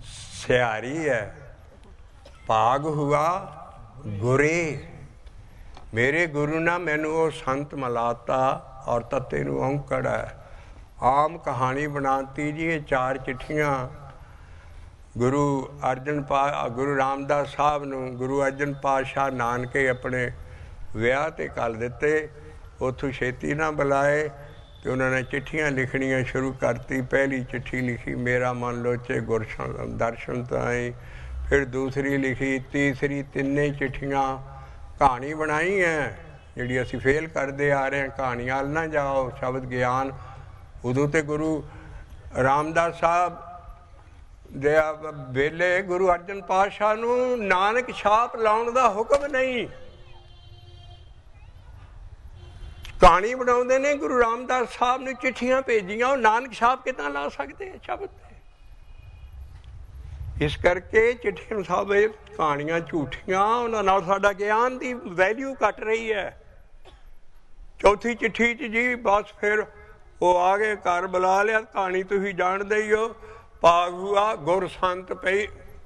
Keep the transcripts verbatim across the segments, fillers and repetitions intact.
सियारी है। भाग हुआ गुरे, मेरे गुरु ने मैनू वो संत मिलाता और तत्ते नू औंकड़ है। आम कहानी बनाती जी, ये चार चिट्ठियाँ गुरु अर्जन पा गुरु रामदास साहब नू गुरु अर्जन पातशाह नानके अपने विआह ते कर दिते। उथों छेती ना बुलाए तो उन्होंने चिट्ठियाँ लिखनियाँ शुरू करती। पहली चिट्ठी लिखी, मेरा मन लोचे गुरशन दर्शन ताई। फिर दूसरी लिखी, तीसरी, तिन्ने चिट्ठियाँ कहानी बनाई है जिहड़ी असीं फेल करते आ रहे हैं। कहानियां वाल ना जाओ, शब्द ज्ञान। उदों तो गुरु रामदास साहब दे वेले गुरु अर्जन पातशाह नू नानक छाप लाउण दा हुक्म नहीं। कहानी बनाउंदे ने गुरु रामदास साहब ने चिट्ठियां भेजियां, नानक छाप कितना ला सकते हैं शब्द। इस करके चिट्ठियां साहब ये कहानियां झूठियां, उन्हां नाल साडा ज्ञान की वैल्यू घट रही है। चौथी चिट्ठी च जी बस फिर वो आ गए, घर बुला लिया। कहानी तुसीं जाणदे ही हो। भाग हुआ गुर संत पई,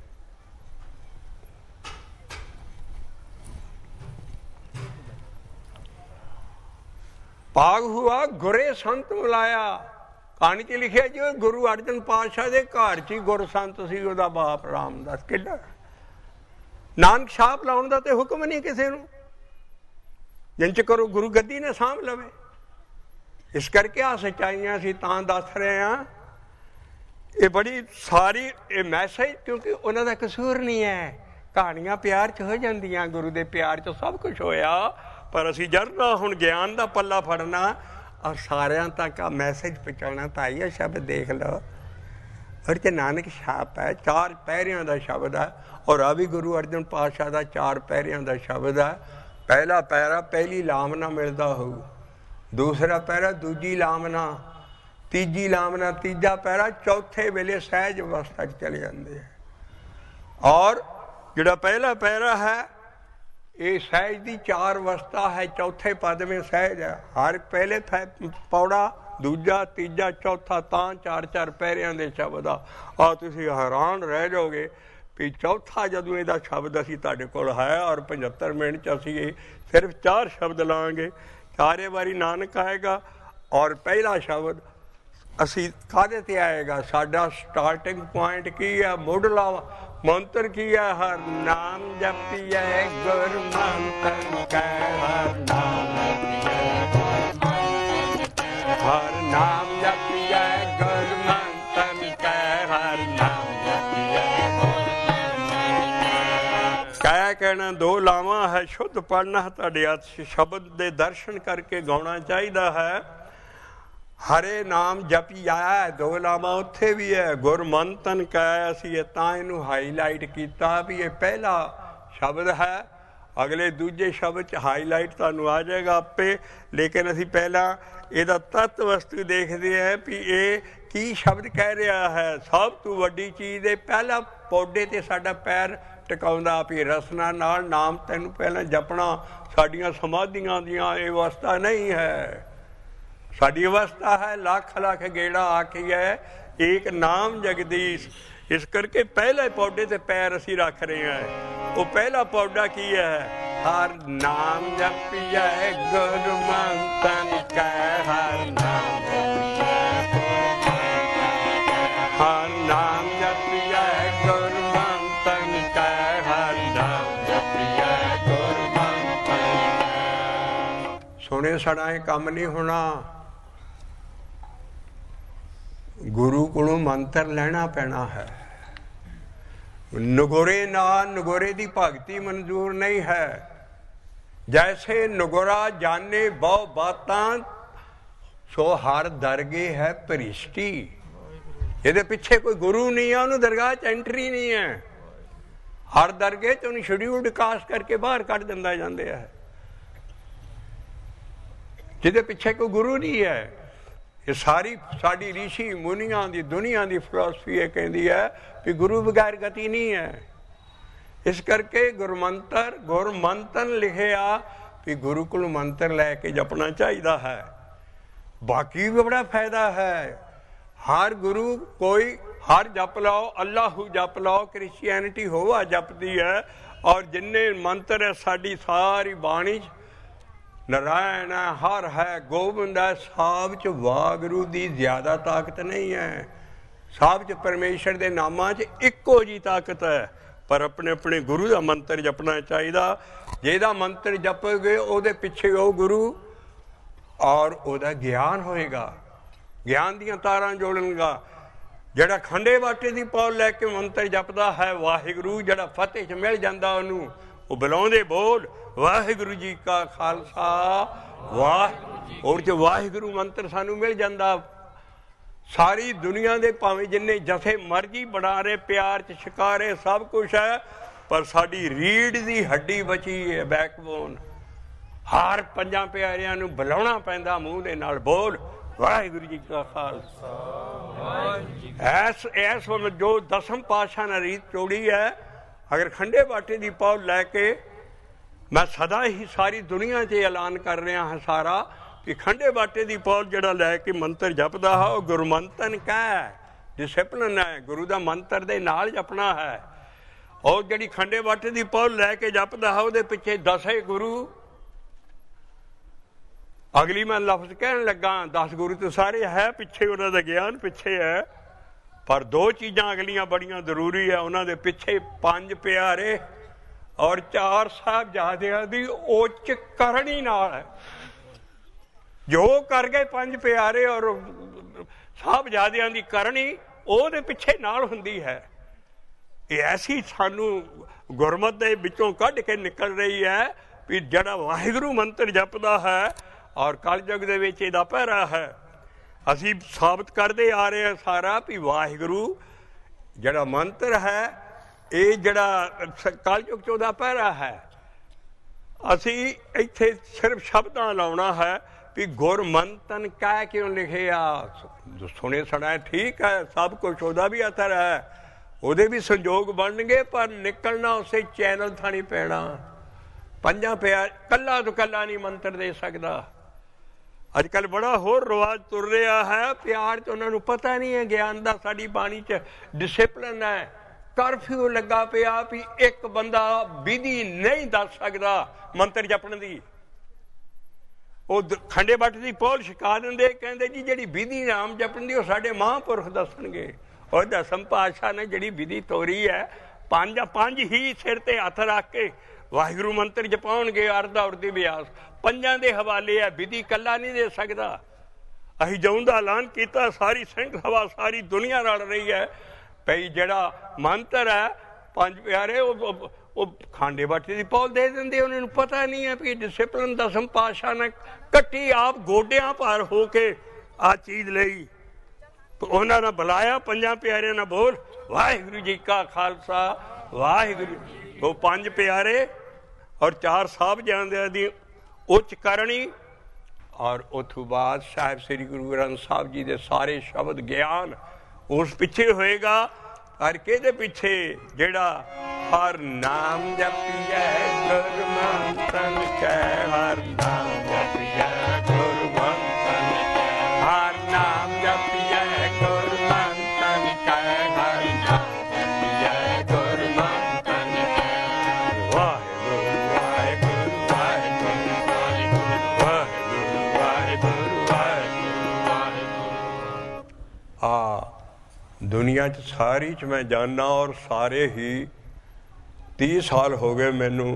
भाग हुआ गुरे संत मिलाया। कहानी च लिखिया जी गुरु अर्जन पातशाह के घर च ही गुर संत सी उहदा बाप रामदास। किड्डा नानक छाप लाउण दा ते हुक्म नहीं किसी नूं, जिंच करो गुरु गद्दी ने सांभ लवे। इस करके आ सच्चाइयां असीं तां दस रहे हैं। ये बड़ी सारी ये मैसेज, क्योंकि उन्हां दा कसूर नहीं है। कहानियां प्यार च हो जांदियां, गुरु दे प्यार च सब कुछ होया। पर असीं जरना हुण ज्ञान दा पल्ला फड़ना और सारियां तक आ मैसेज पहुँचाना। तो आइए शब्द देख लो, और च नानक छाप है, चार पैरियां दा शब्द है। और आ भी गुरु अर्जन पातशाह दा चार पैरियां दा शब्द है। पहला पैरा पहली लामना मिलता हो, दूसरा पैरा दूजी लामना, तीजी लामना तीजा पैरा, चौथे वेले सहज अवस्था चले जाते हैं। और जिहड़ा पहला पैरा है ये सहज की चार अवस्था है, चौथे पद में सहज है। हर पहले पौड़ा, दूजा, तीजा, चौथा, तां चार चार पैरियां दे शब्द आ। तुसीं हैरान रह जाओगे भी चौथा जदों इहदा शब्द असीं तुहाडे कोल है और पचहत्तर मिनट च असीं सिर्फ चार शब्द लांगे। चारे बारी नानक आएगा और पहला शब्द असीं काहदे ते आएगा। साडा स्टार्टिंग पॉइंट की है, मुढ़ला मंत्र की है, हर नाम जपिए गुर मंत्र कै, हर नाम हर नाम जपिए गुर मंत्र कै, हर नाम जपिए कै कहना दो लावां है। शुद्ध पढ़ना तुहाडे हत्थ शब्द दे दर्शन करके गाउणा चाहिदा है। हरे नाम जपी आया, दो लामा उत्थे भी है। गुर मंतन कह असी तां इनू हाईलाइट किया भी ये पहला शब्द है। अगले दूजे शब्द च हाईलाइट तुहानू आ जाएगा आपे, लेकिन असी पहला इहदा तत्त वस्तु देखते हैं भी ये की शब्द कह रहा है। सब तो वड्डी चीज़ है, पहला पौधे ते साडा पैर टिकाउंदा भी रसना नाल नाम तैनू पहला जपना। साडियां समाधियां दियां ये अवस्था नहीं है, साड़ी अवस्था है लाख लाख गेड़ा आखी है एक नाम जगदीश। इस करके पहले पौधे से पैर असी रख रहे हैं। वो पहला पौधा की है, हर नाम जपिया गुरु मंतन कह, हर नाम हर नाम जपिया गुरु मंतन कह, हर नाम जपिया गुरु मंतन। सुने सड़ाए कम नहीं होना, गुरु को मंत्र लेना पैना है। नगोरे ना नगोरे की भगती मंजूर नहीं है। जैसे नगोरा जाने बहु बातां सो हर दरगे है परिष्टी। ये पिछे कोई गुरु नहीं है, उन्होंने दरगाह च एंट्री नहीं है। हर दरगे च उन्हें शेड्यूल्ड कास्ट करके बाहर कट दिंदा जांदे है, जिहदे पिछे कोई गुरु नहीं है। ये सारी साड़ी ऋषि मुनिया की दुनिया की फिलोसफी ये कहती है कि गुरु बगैर गति नहीं है। इस करके गुरमंत्र गुरमंतन लिखे आ कि गुरु को मंत्र लैके जपना चाहिए है। बाकी भी बड़ा फायदा है। हर गुरु कोई हर जप लो, अल्लाहू जप लो, क्रिश्चियनिटी होवा जपदी है। और जिन्ने मंत्र है साड़ी सारी बाणी नारायण है, हर है, गोबिंद है, साब च वागुरू दी ज्यादा ताकत नहीं है। साब च परमेश्वर के नामां च इक्को जी ताकत है। पर अपने अपने गुरु का मंत्र जपना चाहिए। जेदा मंत्र जपोगे उहदे पिछे वो गुरु और उहदा ज्ञान होएगा, ज्ञान दियां तारां जोड़नगा। ਜਿਹੜਾ ਖੰਡੇ ਬਾਟੇ ਦੀ ਪੌਲ ਲੈ ਕੇ ਮੰਤਰ ਜਪਦਾ ਹੈ ਵਾਹਿਗੁਰੂ, ਜਿਹੜਾ ਫਤਿਹ 'ਚ ਮਿਲ ਜਾਂਦਾ ਉਹਨੂੰ, ਉਹ ਬੁਲਾਉਂਦੇ ਬੋਲ ਵਾਹਿਗੁਰੂ ਜੀ ਕਾ ਖਾਲਸਾ ਵਾਹਿਗੁਰੂ। ਔਰ ਜੋ ਵਾਹਿਗੁਰੂ ਮੰਤਰ ਸਾਨੂੰ ਮਿਲ ਜਾਂਦਾ, ਸਾਰੀ ਦੁਨੀਆ ਦੇ ਭਾਵੇਂ ਜਿੰਨੇ ਜਥੇ ਮਰਜ਼ੀ ਬਣਾ ਰਹੇ, ਪਿਆਰ 'ਚ ਸ਼ਿਕਾਰੇ ਸਭ ਕੁਛ ਹੈ, ਪਰ ਸਾਡੀ ਰੀੜ ਦੀ ਹੱਡੀ ਬਚੀ ਹੈ, ਬੈਕਬੋਨ। ਹਰ ਪੰਜਾਂ ਪਿਆਰਿਆਂ ਨੂੰ ਬੁਲਾਉਣਾ ਪੈਂਦਾ ਮੂੰਹ ਦੇ ਨਾਲ, ਬੋਲ ਵਾਹਿਗੁਰੂ ਜੀ ਕਾ ਖਾਲਸਾ। ਐਸ ਐਸ ਵਕਤ ਜੋ ਦਸਮ ਪਾਤਸ਼ਾਹ ਨੇ ਰੀਤ ਚੋੜੀ ਹੈ, ਅਗਰ ਖੰਡੇ ਬਾਟੇ ਦੀ ਪੌਲ ਲੈ ਕੇ ਮੈਂ ਸਦਾ ਹੀ ਸਾਰੀ ਦੁਨੀਆ 'ਚ ਐਲਾਨ ਕਰ ਰਿਹਾ ਹਾਂ ਸਾਰਾ ਕਿ ਖੰਡੇ ਬਾਟੇ ਦੀ ਪੌਲ ਜਿਹੜਾ ਲੈ ਕੇ ਮੰਤਰ ਜਪਦਾ ਹੈ ਉਹ ਗੁਰਮੰਤਨ ਕਾ ਡਿਸਿਪਲਿਨ ਹੈ, ਗੁਰੂ ਦਾ ਮੰਤਰ ਦੇ ਨਾਲ ਜਪਣਾ ਹੈ। ਔਰ ਜਿਹੜੀ ਖੰਡੇ ਬਾਟੇ ਦੀ ਪੌਲ ਲੈ ਕੇ ਜਪਦਾ ਹੈ ਉਹਦੇ ਪਿੱਛੇ ਦਸੇ ਗੁਰੂ। ਅਗਲੀ ਮੈਂ ਲਫ਼ਜ਼ ਕਹਿਣ ਲੱਗਾ, ਦਸ ਗੁਰੂ ਤਾਂ ਸਾਰੇ ਹੈ, ਪਿੱਛੇ ਉਹਨਾਂ ਦਾ ਗਿਆਨ ਪਿੱਛੇ ਹੈ, ਪਰ ਦੋ ਚੀਜ਼ਾਂ ਅਗਲੀਆਂ ਬੜੀਆਂ ਜ਼ਰੂਰੀ ਹੈ ਉਹਨਾਂ ਦੇ ਪਿੱਛੇ। ਪੰਜ ਪਿਆਰੇ ਔਰ ਚਾਰ ਸਾਹਿਬਜ਼ਾਦਿਆਂ ਦੀ ਉੱਚ ਕਰਨੀ ਨਾਲ ਹੈ। ਜੋ ਕਰ ਗਏ ਪੰਜ ਪਿਆਰੇ ਔਰ ਸਾਹਿਬਜ਼ਾਦਿਆਂ ਦੀ ਕਰਨੀ, ਉਹਦੇ ਪਿੱਛੇ ਨਾਲ ਹੁੰਦੀ ਹੈ। ਇਹ ਐਸੀ ਸਾਨੂੰ ਗੁਰਮਤ ਦੇ ਵਿੱਚੋਂ ਕੱਢ ਕੇ ਨਿਕਲ ਰਹੀ ਹੈ ਵੀ ਜਿਹੜਾ ਵਾਹਿਗੁਰੂ ਮੰਤਰ ਜਪਦਾ ਹੈ ਔਰ ਕਲਯੁਗ ਦੇ ਵਿੱਚ ਇਹਦਾ ਪਹਿਰਾ ਹੈ। ਅਸੀਂ ਸਾਬਤ ਕਰਦੇ ਆ ਰਹੇ ਹਾਂ ਸਾਰਾ ਵੀ ਵਾਹਿਗੁਰੂ ਜਿਹੜਾ ਮੰਤਰ ਹੈ ਇਹ ਜਿਹੜਾ ਕਲਯੁਗ 'ਚ ਉਹਦਾ ਪਹਿਰਾ ਹੈ। ਅਸੀਂ ਇੱਥੇ ਸਿਰਫ ਸ਼ਬਦਾਂ ਲਾਉਣਾ ਹੈ ਵੀ ਗੁਰਮੰਤਨ ਕਹਿ ਕਿਉਂ ਲਿਖਿਆ। ਸੁਣੇ ਸੁਣਾਏ ਠੀਕ ਹੈ, ਸਭ ਕੁਛ ਉਹਦਾ ਵੀ ਅਸਰ ਹੈ, ਉਹਦੇ ਵੀ ਸੰਜੋਗ ਬਣਨਗੇ, ਪਰ ਨਿਕਲਣਾ ਉਸੇ ਚੈਨਲ ਥਾਣੀ ਪੈਣਾ। ਪੰਜਾਂ ਪਿਆਰ ਕੱਲਾ ਤੋਂ ਕੱਲਾ ਨਹੀਂ ਮੰਤਰ ਦੇ ਸਕਦਾ। ਅੱਜ ਕੱਲ੍ਹ ਬੜਾ ਹੋਰ ਰਿਵਾਜ ਤੁਰ ਰਿਹਾ ਹੈ, ਪਿਆਰ 'ਚ ਉਹਨਾਂ ਨੂੰ ਪਤਾ ਨਹੀਂ ਹੈ ਗਿਆਨ ਦਾ। ਸਾਡੀ ਬਾਣੀ 'ਚ ਡਿਸਿਪਲਿਨ ਹੈ, ਕਰਫਿਊ ਲੱਗਾ ਪਿਆ ਵੀ ਇੱਕ ਬੰਦਾ ਵਿਧੀ ਨਹੀਂ ਦੱਸ ਸਕਦਾ ਮੰਤਰ ਜਪਣ ਦੀ। ਉਹ ਖੰਡੇ ਬਾਟੇ ਦੀ ਪੌਲ ਛਕਾ ਦਿੰਦੇ, ਕਹਿੰਦੇ ਜੀ ਜਿਹੜੀ ਵਿਧੀ ਨਾਮ ਜਪਣ ਦੀ ਉਹ ਸਾਡੇ ਮਹਾਂਪੁਰਖ ਦੱਸਣਗੇ। ਉਹ ਦਸਮ ਪਾਤਸ਼ਾਹ ਨੇ ਜਿਹੜੀ ਵਿਧੀ ਤੋਰੀ ਹੈ, ਪੰਜ ਪੰਜ ਹੀ ਸਿਰ ਤੇ ਹੱਥ ਰੱਖ ਕੇ ਵਾਹਿਗੁਰੂ ਮੰਤਰ ਜਪਾਉਣਗੇ, ਅਰਧ ਔਰਦੀ ਬਿਆਸ ਪੰਜਾਂ ਦੇ ਹਵਾਲੇ ਹੈ, ਵਿਧੀ ਕੱਲਾ ਨਹੀਂ ਦੇ ਸਕਦਾ। ਅਸੀਂ ਜਉਂ ਦਾ ਐਲਾਨ ਕੀਤਾ, ਸਾਰੀ ਸਿੰਘ ਸਭਾ ਸਾਰੀ ਦੁਨੀਆ ਰਲ ਰਹੀ ਹੈ ਭਈ ਜਿਹੜਾ ਮੰਤਰ ਹੈ ਪੰਜ ਪਿਆਰੇ ਉਹ ਉਹ ਖਾਂਡੇ ਬਾਟੇ ਦੀ ਪੌਲ ਦੇ ਦਿੰਦੇ। ਉਹਨਾਂ ਨੂੰ ਪਤਾ ਨਹੀਂ ਹੈ ਵੀ ਡਿਸਿਪਲਿਨ ਦਸਮ ਪਾਤਸ਼ਾਹ ਨੇ ਕੱਟੀ ਆਪ ਗੋਡਿਆਂ ਭਾਰ ਹੋ ਕੇ ਆਹ ਚੀਜ਼ ਲਈ। ਉਹਨਾਂ ਨੇ ਬੁਲਾਇਆ ਪੰਜਾਂ ਪਿਆਰਿਆਂ ਨਾਲ, ਬੋਲ ਵਾਹਿਗੁਰੂ ਜੀ ਕਾ ਖਾਲਸਾ ਵਾਹਿਗੁਰੂ। ਉਹ ਪੰਜ ਪਿਆਰੇ ਔਰ ਚਾਰ ਸਾਹਿਬਜ਼ਾਦਿਆਂ ਦੀ ਉੱਚ ਕਰਨੀ ਔਰ ਉੱਥੋਂ ਬਾਅਦ ਸਾਹਿਬ ਸ੍ਰੀ ਗੁਰੂ ਗ੍ਰੰਥ ਸਾਹਿਬ ਜੀ ਦੇ ਸਾਰੇ ਸ਼ਬਦ ਗਿਆਨ ਉਸ ਪਿੱਛੇ ਹੋਏਗਾ। ਔਰ ਕਿਹਦੇ ਪਿੱਛੇ? ਜਿਹੜਾ ਹਰ ਨਾਮ ਜਪੀਐ ਗੁਰਮੰਤਨ ਕੈ, ਹਰ ਨਾਮ ਜਪੀਐ ਗੁਰਮੰਤਨ ਕੈ, ਹਰ ਨਾਮ ਜਪੀਐ ਗੁਰਮੰਤਨ ਕੈ, ਹਰ ਨਾਮ ਜਪੀਐ ਗੁਰਮੰਤਨ ਕੈ। ਵਾਹਿਗੁਰੂ ਵਾਹਿਗੁਰੂ ਵਾਹਿਗੁਰੂ ਵਾਹਿਗੁਰੂ ਵਾਹਿਗੁਰੂ ਵਾਹਿਗੁਰੂ ਵਾਹਿਗੁਰੂ। ਆ ਦੁਨੀਆ 'ਚ ਸਾਰੀ 'ਚ ਮੈਂ ਜਾਨਾ ਔਰ ਸਾਰੇ ਹੀ ਤੀਹ ਸਾਲ ਹੋ ਗਏ ਮੈਨੂੰ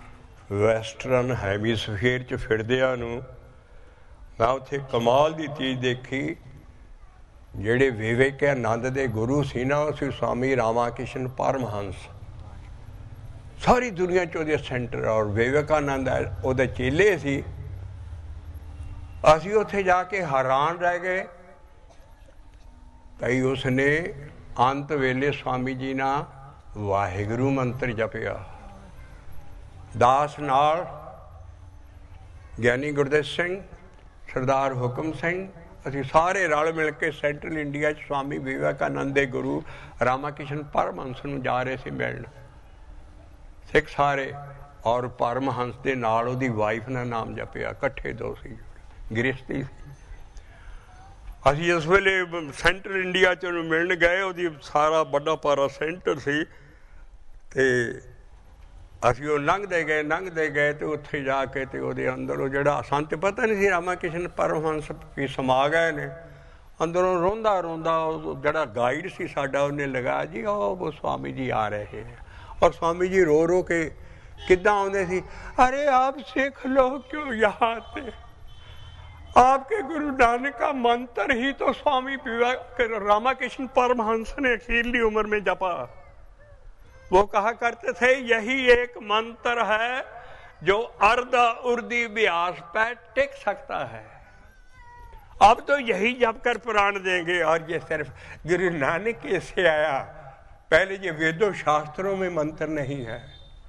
ਵੈਸਟਰਨ ਹੈਮੀਸਫੀਅਰ 'ਚ ਫਿਰਦਿਆਂ ਨੂੰ। ਮੈਂ ਉੱਥੇ ਕਮਾਲ ਦੀ ਚੀਜ਼ ਦੇਖੀ। ਜਿਹੜੇ ਵਿਵੇਕਾਨੰਦ ਦੇ ਗੁਰੂ ਸੀ ਨਾ, ਉਹ ਸੀ ਸਵਾਮੀ ਰਾਮਾ ਕ੍ਰਿਸ਼ਨ ਪਰਮਹੰਸ। ਸਾਰੀ ਦੁਨੀਆ 'ਚ ਉਹਦੇ ਸੈਂਟਰ, ਔਰ ਵਿਵੇਕਾਨੰਦ ਉਹਦੇ ਚੇਲੇ ਸੀ। ਅਸੀਂ ਉੱਥੇ ਜਾ ਕੇ ਹੈਰਾਨ ਰਹਿ ਗਏ ਭਈ ਉਸਨੇ ਅੰਤ ਵੇਲੇ ਸਵਾਮੀ ਜੀ ਨਾਲ ਵਾਹਿਗੁਰੂ ਮੰਤਰ ਜਪਿਆ। ਦਾਸ ਨਾਲ ਗਿਆਨੀ ਗੁਰਦੇਵ ਸਿੰਘ, ਸਰਦਾਰ ਹੁਕਮ ਸਿੰਘ, ਅਸੀਂ ਸਾਰੇ ਰਲ ਮਿਲ ਕੇ ਸੈਂਟਰਲ ਇੰਡੀਆ 'ਚ ਸਵਾਮੀ ਵਿਵੇਕਾਨੰਦ ਦੇ ਗੁਰੂ ਰਾਮਾ ਕ੍ਰਿਸ਼ਨ ਪਰਮਹੰਸ ਨੂੰ ਜਾ ਰਹੇ ਸੀ ਮਿਲਣ, ਸਿੱਖ ਸਾਰੇ। ਔਰ ਪਰਮਹੰਸ ਦੇ ਨਾਲ ਉਹਦੀ ਵਾਈਫ ਨੇ ਨਾਮ ਜਪਿਆ, ਇਕੱਠੇ ਦੋ ਸੀ, ਗ੍ਰਸਤੀ ਸੀ। ਅਸੀਂ ਇਸ ਵੇਲੇ ਸੈਂਟਰ ਇੰਡੀਆ 'ਚ ਉਹਨੂੰ ਮਿਲਣ ਗਏ, ਉਹਦੀ ਸਾਰਾ ਵੱਡਾ ਭਾਰਾ ਸੈਂਟਰ ਸੀ, ਅਤੇ ਅਸੀਂ ਉਹ ਲੰਘਦੇ ਗਏ ਲੰਘਦੇ ਗਏ ਅਤੇ ਉੱਥੇ ਜਾ ਕੇ ਅਤੇ ਉਹਦੇ ਅੰਦਰ ਉਹ ਜਿਹੜਾ ਸਾਨੂੰ ਤਾਂ ਪਤਾ ਨਹੀਂ ਸੀ ਰਾਮਾ ਕ੍ਰਿਸ਼ਨ ਪਰਮਹੰਸ ਵੀ ਸਮਾ ਗਏ ਨੇ। ਅੰਦਰੋਂ ਰੋਂਦਾ ਰੋਂਦਾ ਉਹ ਜਿਹੜਾ ਗਾਈਡ ਸੀ ਸਾਡਾ ਉਹਨੇ ਲਗਾਇਆ ਜੀ ਉਹ ਸਵਾਮੀ ਜੀ ਆ ਰਹੇ ਹੈ। ਔਰ ਸਵਾਮੀ ਜੀ ਰੋ ਰੋ ਕੇ ਕਿੱਦਾਂ ਆਉਂਦੇ ਸੀ, ਅਰੇ ਆਪ ਸਿੱਖ ਲੋग क्यों यहाँ थे, आपके गुरु नानक का मंत्र ही तो स्वामी रामा कृष्ण परमहंस ने अखीरली उम्र में जपा। वो कहा करते थे यही एक मंत्र है जो अर्ध उर्दी व्यास पर टिक सकता है, अब तो यही जप कर प्राण देंगे। और ये सिर्फ गुरु नानक के से आया, पहले ये वेदों शास्त्रों में मंत्र नहीं है।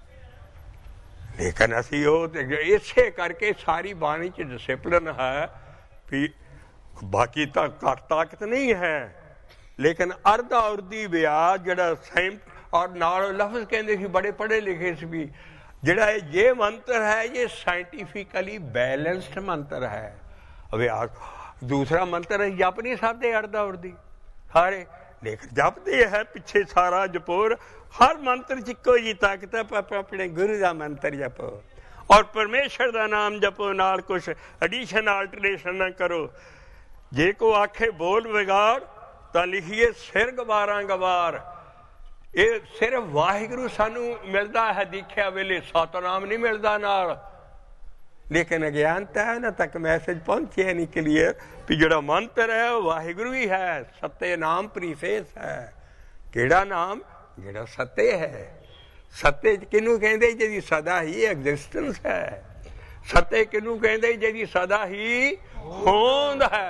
लेकिन असी इसे करके सारी बाणी च डिसिपलिन है भी, बाकी तो घट ताकत नहीं है, लेकिन अर्धा उर्दी व्यास जड़ा सेम और नाल लफ्ज कहते सी बड़े पढ़े लिखे से भी, जड़ा ये मंत्र है ये साइंटिफिकली बैलेंस्ड मंत्र है। व्यास दूसरा मंत्र है जप नहीं सकते अर्धा उर्दी सारे, लेकिन जपते है पिछे सारा जपोर, हर मंत्र च इको जी ताकत है, अपने गुरु का मंत्र जपो और परमेश्वर का नाम जपो, नाल कुछ एडिशन आल्टरेशन ना करो। जे को आखे बोल बिगाड़ तो लिखिए सिर गवारा गवार। ये सिर्फ वाहिगुरु सानू मिलता है दीख्या वेले, सतनाम नहीं मिलता नाल। लेकिन अज्ञानता है ना तक मैसेज पहुंचे नहीं क्लियर भी जड़ा मंत्र है वो वाहिगुरु ही है, सत्य नाम प्रीफेस है। केड़ा नाम जेड़ा सत्य है। सत्य किनू कहते जी सदा ही एग्जिस्टेंस है, सत्य किनू कहते जी सदा ही होंद है।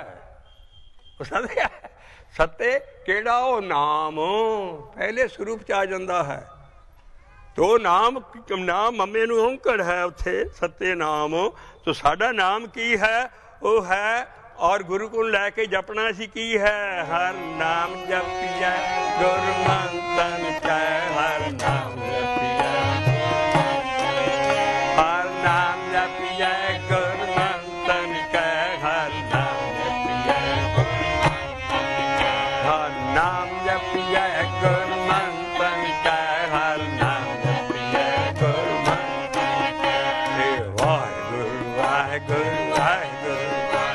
सत्य सत्य केड़ा वो नाम पहले स्वरूप च आ जाता है, तो नाम नाम मम्मे नू औंकड़ है उत्थे सत्य नाम। तो साडा नाम की है वो है, और गुरु को लैके जपना सी की है, हर नाम जपिया गुरु मंतन कै, हर नाम जपिया हर नाम जपिया गुरु मंतन कै, हर नाम जपिया हर नाम जपिया गुरु मंतन कै, हर नाम जपिया गुरु मंतन कै। वाहिगुरु वाहिगुरु वाहिगुरु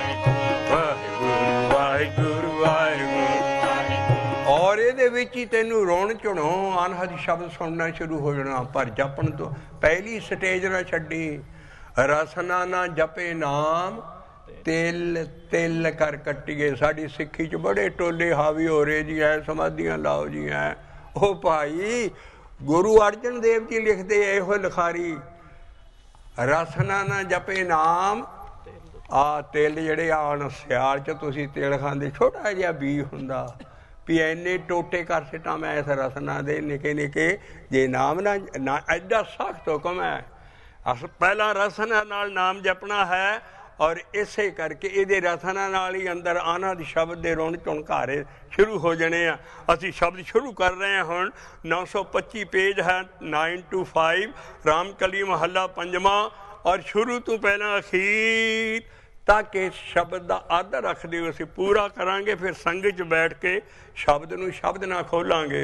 और ਇਹਦੇ ਵਿੱਚ ਹੀ ਤੈਨੂੰ ਰੋਣ ਝੁਣੋ ਅਨਹਦ ਸ਼ਬਦ ਸੁਣਨਾ ਸ਼ੁਰੂ ਹੋ ਜਾਣਾ। ਪਰ ਜਪਣ ਤੋਂ ਪਹਿਲੀ ਸਟੇਜ ਨਾ ਛੱਡੀ, ਰਸਨਾ ਨਾ ਜਪੇ ਨਾਮ ਤਿਲ ਤਿਲ ਕਰ ਕੱਟੀਏ। ਸਾਡੀ ਸਿੱਖੀ 'ਚ ਬੜੇ ਟੋਲੇ ਹਾਵੀ ਹੋ ਰਹੇ ਜੀ ਐ ਸਮਾਧੀਆਂ ਲਾਓ ਜੀ ਐ। ਉਹ ਭਾਈ ਗੁਰੂ ਅਰਜਨ ਦੇਵ ਜੀ ਲਿਖਦੇ ਇਹੋ ਲਿਖਾਰੀ, ਰਸਨਾ ਨਾ ਜਪੇ ਨਾਮ। ਆ ਤਿਲ ਜਿਹੜੇ ਆਣ ਸਿਆਲ 'ਚ ਤੁਸੀਂ ਤਿਲ ਖਾਂਦੇ, ਛੋਟਾ ਜਿਹਾ ਬੀ ਹੁੰਦਾ ਵੀ ਇੰਨੇ ਟੋਟੇ ਕਰ ਸਿੱਟਾਂ ਮੈਂ ਇਸ ਰਸਨਾ ਦੇ ਨਿੱਕੇ ਨਿੱਕੇ, ਜੇ ਨਾਮ ਨਾ ਨਾ ਐਡਾ ਸਖਤ ਹੁਕਮ ਹੈ। ਅਸ ਪਹਿਲਾਂ ਰਸਨਾ ਨਾਲ ਨਾਮ ਜਪਣਾ ਹੈ, ਔਰ ਇਸੇ ਕਰਕੇ ਇਹਦੇ ਰਸਨਾ ਨਾਲ ਹੀ ਅੰਦਰ ਆਨੰਦ ਸ਼ਬਦ ਦੇ ਰੋਣ ਝੁਣਕਾਰੇ ਸ਼ੁਰੂ ਹੋ ਜਾਣੇ ਆ। ਅਸੀਂ ਸ਼ਬਦ ਸ਼ੁਰੂ ਕਰ ਰਹੇ ਹਾਂ ਹੁਣ। ਨੌ ਸੌ ਪੱਚੀ ਪੇਜ ਹੈ ਨਾइन टू फाइव ਰਾਮਕਲੀ ਮਹੱਲਾ ਪੰਜਵਾਂ, ਔਰ ਸ਼ੁਰੂ ਤੋਂ ਪਹਿਲਾਂ ਅਖੀਰ ਤੱਕ ਇਸ ਸ਼ਬਦ ਦਾ ਆਦਰ ਰੱਖਦੇ ਹੋ ਅਸੀਂ ਪੂਰਾ ਕਰਾਂਗੇ। ਫਿਰ ਸੰਗਤ 'ਚ ਬੈਠ ਕੇ ਸ਼ਬਦ ਨੂੰ ਸ਼ਬਦ ਨਾਲ ਖੋਲਾਂਗੇ।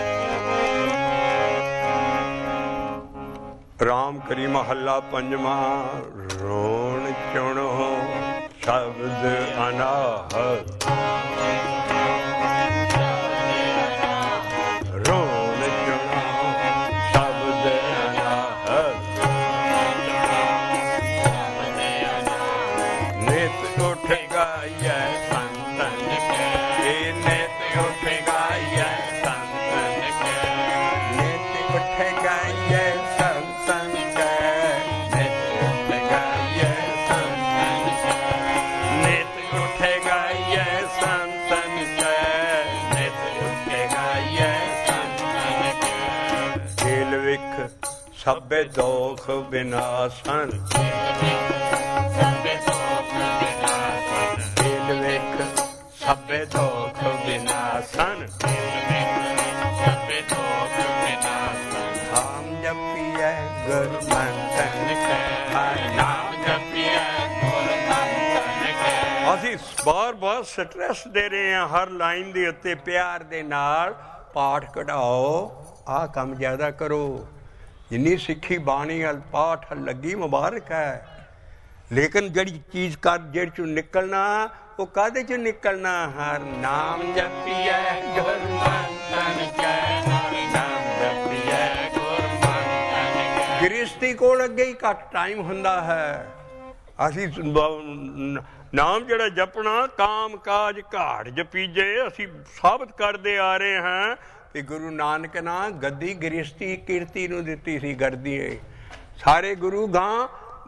ਰਾਮਕਲੀ ਮਹੱਲਾ ਪੰਜਵਾਂ। ਰੋਣ ਚੁਣੋ ਸ਼ਬਦ ਅਨਾਹਤ, ਰੋਣ ਚੁਣੋ ਸ਼ਬਦ ਅਨਾਹਤ, ਨਿਤ ਉੱਠੇਗਾ ਯੈ ਸੰਤਨ ਕੇ, ਨਿਤ ਉੱਠੇਗਾ ਯੈ ਸੰਤਨ ਕੇ, ਨਿਤ ਉੱਠੇਗਾ ਯੈ ਸੰਤਨ ਕੇ, ਨਿਤ ਉੱਠੇਗਾ ਯੈ ਸੰਤਨ ਕੇ, ਨਿਤ ਉੱਠੇਗਾ ਯੈ ਸੰਤਨ ਕੇ, ਨਿਤ ਉੱਠੇਗਾ ਯੈ ਸੰਤਨ ਕੇ। ਖੇਲ ਵਿਖ ਸਭੇ ਦੋਖ ਵਿਨਾਸ਼ਨ, ਸਭੇ ਦੋਖ ਵਿਨਾਸ਼ਨ, ਨਾਮ ਜਪੀਐ ਗੁਰੂ ਮੰਤਨ ਕੈ, ਨਾਮ ਜਪੀਐ ਗੁਰੂ ਮੰਤਨ ਕੈ। ਅਸੀਂ ਬਾਰ ਬਾਰ ਸਟ੍ਰੈਸ ਦੇ ਰਹੇ ਹਾਂ ਹਰ ਲਾਈਨ ਦੇ ਉੱਤੇ ਪਿਆਰ ਦੇ ਨਾਲ ਪਾਠ ਕਢਾਓ, ਆਹ ਕੰਮ ਜ਼ਿਆਦਾ ਕਰੋ। ਜਿੰਨੀ ਸਿੱਖੀ ਬਾਣੀ ਵੱਲ ਪਾਠ ਲੱਗੀ ਮੁਬਾਰਕ ਹੈ, ਲੇਕਿਨ ਜਿਹੜੀ ਚੀਜ਼ ਕਰ ਜਿਹੜੀ ਚੋਂ ਨਿਕਲਣਾ ਉਹ ਕਾਹਦੇ ਚੋਂ ਨਿਕਲਣਾ? ਹਰ ਨਾਮ ਜਪੀਐ ਗੁਰਮਤਿ ਕੈ, ਨਾਮ ਜਪੀਐ ਗੁਰਮਤਿ। ਗ੍ਰਸਤੀ ਕੋਲ ਅੱਗੇ ਹੀ ਘੱਟ ਟਾਈਮ ਹੁੰਦਾ ਹੈ। ਅਸੀਂ ਨਾਮ ਜਿਹੜਾ ਜਪਣਾ ਕਾਮ ਕਾਜ ਘਾੜ ਜਪੀਜੇ, ਅਸੀਂ ਸਾਬਤ ਕਰਦੇ ਆ ਰਹੇ ਹਾਂ ਵੀ ਗੁਰੂ ਨਾਨਕ ਨੇ ਗੱਦੀ ਗ੍ਰਸਤੀ ਕੀਰਤੀ ਨੂੰ ਦਿੱਤੀ ਸੀ। ਗਰਦੀ ਸਾਰੇ ਗੁਰੂ ਗਾਂ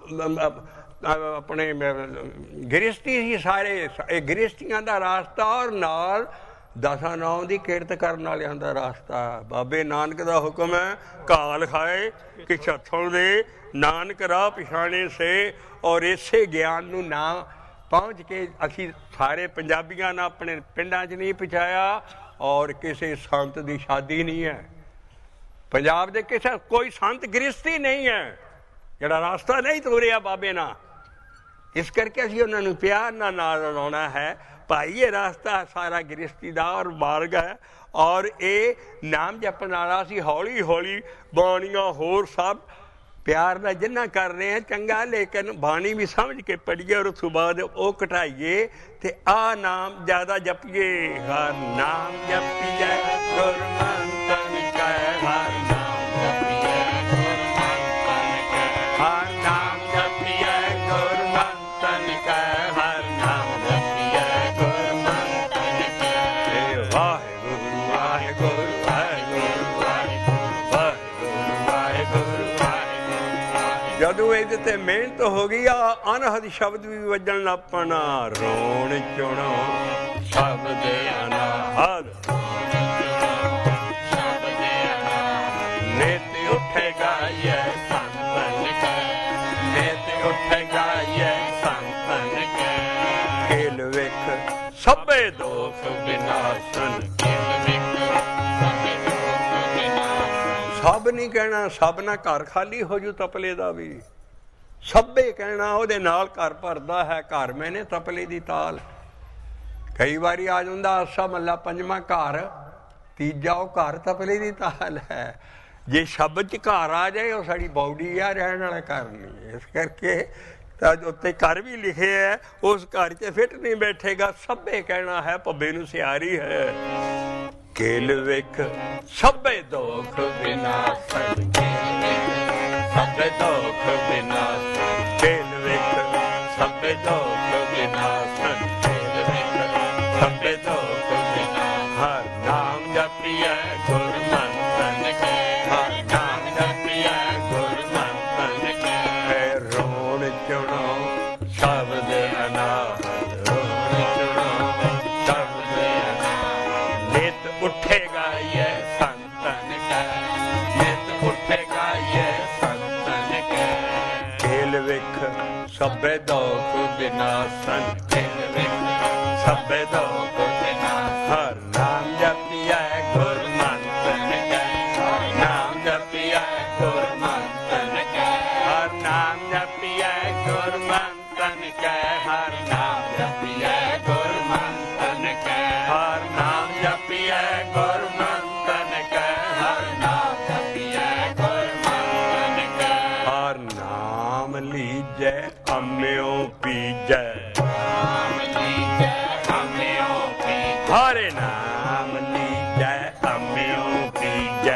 ਆਪਣੇ ਗ੍ਰਸਤੀ ਸੀ ਸਾਰੇ, ਇਹ ਗ੍ਰਸਤੀਆਂ ਦਾ ਰਾਸਤਾ ਔਰ ਨਾਲ ਦਸਾਂ ਨੌਂ ਦੀ ਕਿਰਤ ਕਰਨ ਵਾਲਿਆਂ ਦਾ ਰਾਸਤਾ। ਬਾਬੇ ਨਾਨਕ ਦਾ ਹੁਕਮ ਹੈ ਘਾਲ ਖਾਏ ਕਿ ਛੱਥੋਂ ਦੇ, ਨਾਨਕ ਰਾਹ ਪਛਾਣੇ ਸੇ। ਔਰ ਇਸੇ ਗਿਆਨ ਨੂੰ ਨਾ ਪਹੁੰਚ ਕੇ ਅਸੀਂ ਸਾਰੇ ਪੰਜਾਬੀਆਂ ਨੇ ਆਪਣੇ ਪਿੰਡਾਂ 'ਚ ਨਹੀਂ ਪਹੁੰਚਾਇਆ। ਔਰ ਕਿਸੇ ਸੰਤ ਦੀ ਸ਼ਾਦੀ ਨਹੀਂ ਹੈ ਪੰਜਾਬ ਦੇ, ਕਿਸੇ ਕੋਈ ਸੰਤ ਗ੍ਰਸਤੀ ਨਹੀਂ ਹੈ ਜਿਹੜਾ ਰਾਸਤਾ ਨਹੀਂ ਤੋਰਿਆ ਬਾਬੇ ਨਾਲ। ਇਸ ਕਰਕੇ ਅਸੀਂ ਉਹਨਾਂ ਨੂੰ ਪਿਆਰ ਨਾਲ ਨਾਲ ਲਾਉਣਾ ਹੈ। ਭਾਈ ਇਹ ਰਾਸਤਾ ਸਾਰਾ ਗ੍ਰਸਤੀ ਦਾ ਔਰ ਮਾਰਗ ਹੈ, ਔਰ ਇਹ ਨਾਮ ਜਪਣ ਵਾਲਾ ਅਸੀਂ ਹੌਲੀ ਹੌਲੀ ਬਾਣੀਆਂ ਹੋਰ ਸਭ ਪਿਆਰ ਨਾਲ ਜਿੰਨਾ ਕਰ ਰਹੇ ਹਾਂ ਚੰਗਾ, ਲੇਕਿਨ ਬਾਣੀ ਵੀ ਸਮਝ ਕੇ ਪੜ੍ਹੀਏ ਔਰ ਉਸ ਤੋਂ ਬਾਅਦ ਉਹ ਘਟਾਈਏ ਤੇ ਆਹ ਨਾਮ ਜ਼ਿਆਦਾ ਜਪੀਏ। ਹਰ ਨਾਮ ਜਪੀਐ ਗੁਰਮਤਿ ਕੈ, ਹਰ ਨਾਮ ਜਪੀਐ ਗੁਰਮਤਿ ਕੈ, ਹਰ ਨਾਮ ਜਪੀਐ ਗੁਰਮਤਿ ਕੈ, ਹਰ ਨਾਮ ਜਪੀਐ ਗੁਰਮਤਿ ਕੈ। ਵਾਹਿਗੁਰੂ ਵਾਹਿਗੁਰੂ ਵਾਹਿਗੁਰੂ ਵਾਹਿਗੁਰੂ ਵਾਹਿਗੁਰੂ ਵਾਹਿਗੁਰੂ। ਜਦੋਂ ਇਹਦੇ ਤੇ ਮਿਹਨਤ ਹੋ ਗਈ ਆ ਅਨਹਦ ਸ਼ਬਦ ਵੀ ਵੱਜਣ ਲੱਗ ਪੈਣਾ। ਰੋਣ ਚੁਣੋ ਸ਼ਬਦ ਅਨਾਹਦ, ਨਿਤ ਉੱਠੇ ਗਾਈਐ ਸੰਤਨ ਕੈ, ਨਿਤ ਉੱਠੇ ਗਾਈਐ ਸੰਤਨ ਕੈ। ਖੇਲ ਵੇਖ ਸਭੇ ਦੋਖ ਵਿਨਾਸ਼ਨ, ਸਭ ਨਹੀਂ ਕਹਿਣਾ ਸਭ ਨਾਲ ਘਰ ਖਾਲੀ ਹੋ ਜੂ ਤਪਲੇ ਦਾ ਵੀ। ਸਭੇ ਕਹਿਣਾ ਉਹਦੇ ਨਾਲ ਘਰ ਭਰਦਾ ਹੈ। ਘਰ ਮੈਨੇ ਤਪਲੇ ਦੀ ਤਾਲ। ਕਈ ਵਾਰੀ ਆ ਜਾਂਦਾ ਆਸਾ ਮੱਲਾ ਪੰਜਵਾਂ ਘਰ, ਤੀਜਾ ਉਹ ਘਰ ਤਪਲੇ ਦੀ ਤਾਲ ਹੈ। ਜੇ ਸ਼ਬਦ 'ਚ ਘਰ ਆ ਜਾਏ ਉਹ ਸਾਡੀ ਬੌਡੀ ਆ, ਰਹਿਣ ਵਾਲਾ ਘਰ ਨਹੀਂ। ਇਸ ਕਰਕੇ ਤਾਂ ਉੱਤੇ ਘਰ ਵੀ ਲਿਖਿਆ ਹੈ, ਉਸ ਘਰ 'ਚ ਫਿੱਟ ਨਹੀਂ ਬੈਠੇਗਾ। ਸਭੇ ਕਹਿਣਾ ਹੈ ਭੱਬੇ ਨੂੰ ਸਿਆਰੀ ਹੈ। ਕੇਲ ਵੇਖ ਸਭੇ ਦੋਖ ਵਿਨਾਸ਼ਨ, ਸਭੇ ਦੋਖ ਵਿਨਾਸ਼ਨ। ਕੇਲ ਵੇਖ ਸਭੇ ਦੋਖ ਵਿਨਾਸ਼ਨ, ਕੇਲ ਵੇਖ ਸਭੇ ਦੋਖ ਵਿਨਾਸ਼ਨ। ਹਰ ਨਾਮ ਜਪੀਐ ਗੁਰਮਤਿ ਕੈ, ਹਰ ਨਾਮ ਜਪੀਐ ਗੁਰਮਤਿ ਕੈ। ਰੋਣ ਚੁਣੋ ਸ਼ਬਦ ਅਨਾਹਦ, ਰੋਣ ਚੁਣੋ ਸ਼ਬਦ ਅਨਾਹਦ। ਨਿਤ ਉੱਠੇ ਗਾਈਐ ਸੰਤਨ ਕੈ, ਨਿਤ ਉੱਠੇ ਗਾਈਐ ਸੰਤਨ ਕੈ। ਖੇਲ ਵੇਖ ਸਭੇ ਦੋਖ ਵਿਨਾਸ਼ਨ, ਖੇਲ ਵੇਖ ਸਭੇ ਦੋਖ ਵਿਨਾਸ਼ਨ। ਹਰ ਨਾਮ ਜਪੀਐ ਗੁਰਮਤਿ ਕੈ, ਹਰ ਨਾਮ ਜਪੀਐ ਗੁਰਮਤਿ ਕੈ, ਹਰ ਨਾਮ ਜਪੀਐ ਗੁਰਮਤਿ ਕੈ, ਹਰ ਨਾਮ ਜਪੀਐ ਗੁਰਮਤਿ ਕੈ, ਹਰ ਨਾਮ ਜਪੀਐ ਗੁਰਮਤਿ ਕੈ, ਹਰ ਨਾਮ ਜਪੀਐ ਗੁਰਮਤਿ ਕੈ। ਹਰ ਨਾਮ ਲੀਜੈ ਅੰਮ੍ਰਿਉ ਪੀਜੈ, ਹਰੇ ਨਾਮ ਲੀਜੈ ਅੰਮ੍ਰਿਉ ਪੀਜੈ,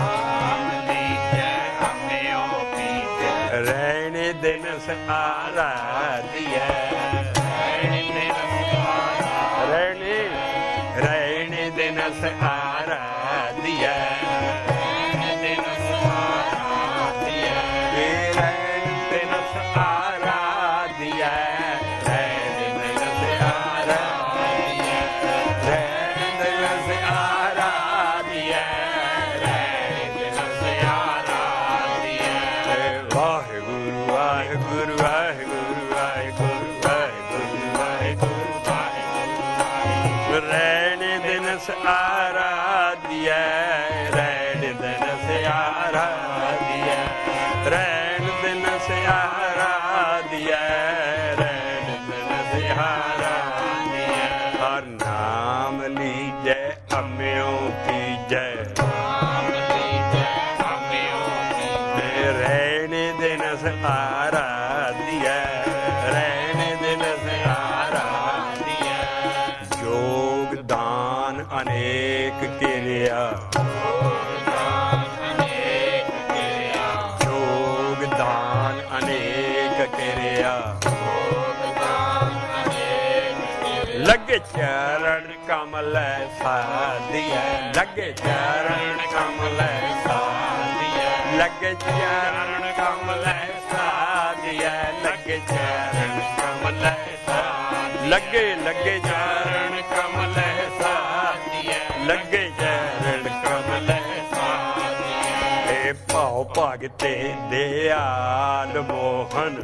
ਰਹਿਣੇ ਦਿਨ ਆਰਾਧਿਐ, ਰਹਿਣੇ ਰਹਿਣੇ ਦਿਨ ਆਰਾਧਿਐ, ਆਰਾਧਿਐ, ਰਹਿਣ ਦਿਨ ਆਰਾਧਿਐ, ਰਹਿਣ ਦਿਨ ਆਰਾਧਿਐ, ਰਹਿਣ ਦਿਨ ਆਰਾਧਿਐ। सहारा दिया, रहने दिन सहारा दिया। योग दान अनेक किरिया, योग दान अनेक किरिया। लगे चरण कमल साधिया, लगे चरण कमल साधिया, लगे चरण कमल साधिया, लगे चरण कमल साधिया, लगे लगे चरण कमल साधिया, लगे चरण कमल साधिया। हे भाव भगते दयाल मोहन,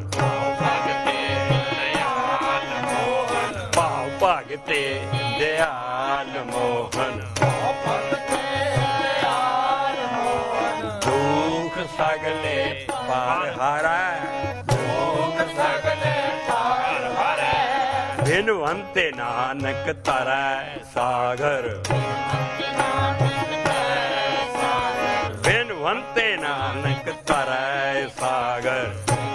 भगते दयाल मोहन, दुख सगले पार हारै, दुख सगले पार हारै। बिनवंते नानक तरै सागर, बिनवंते नानक तरै सागर।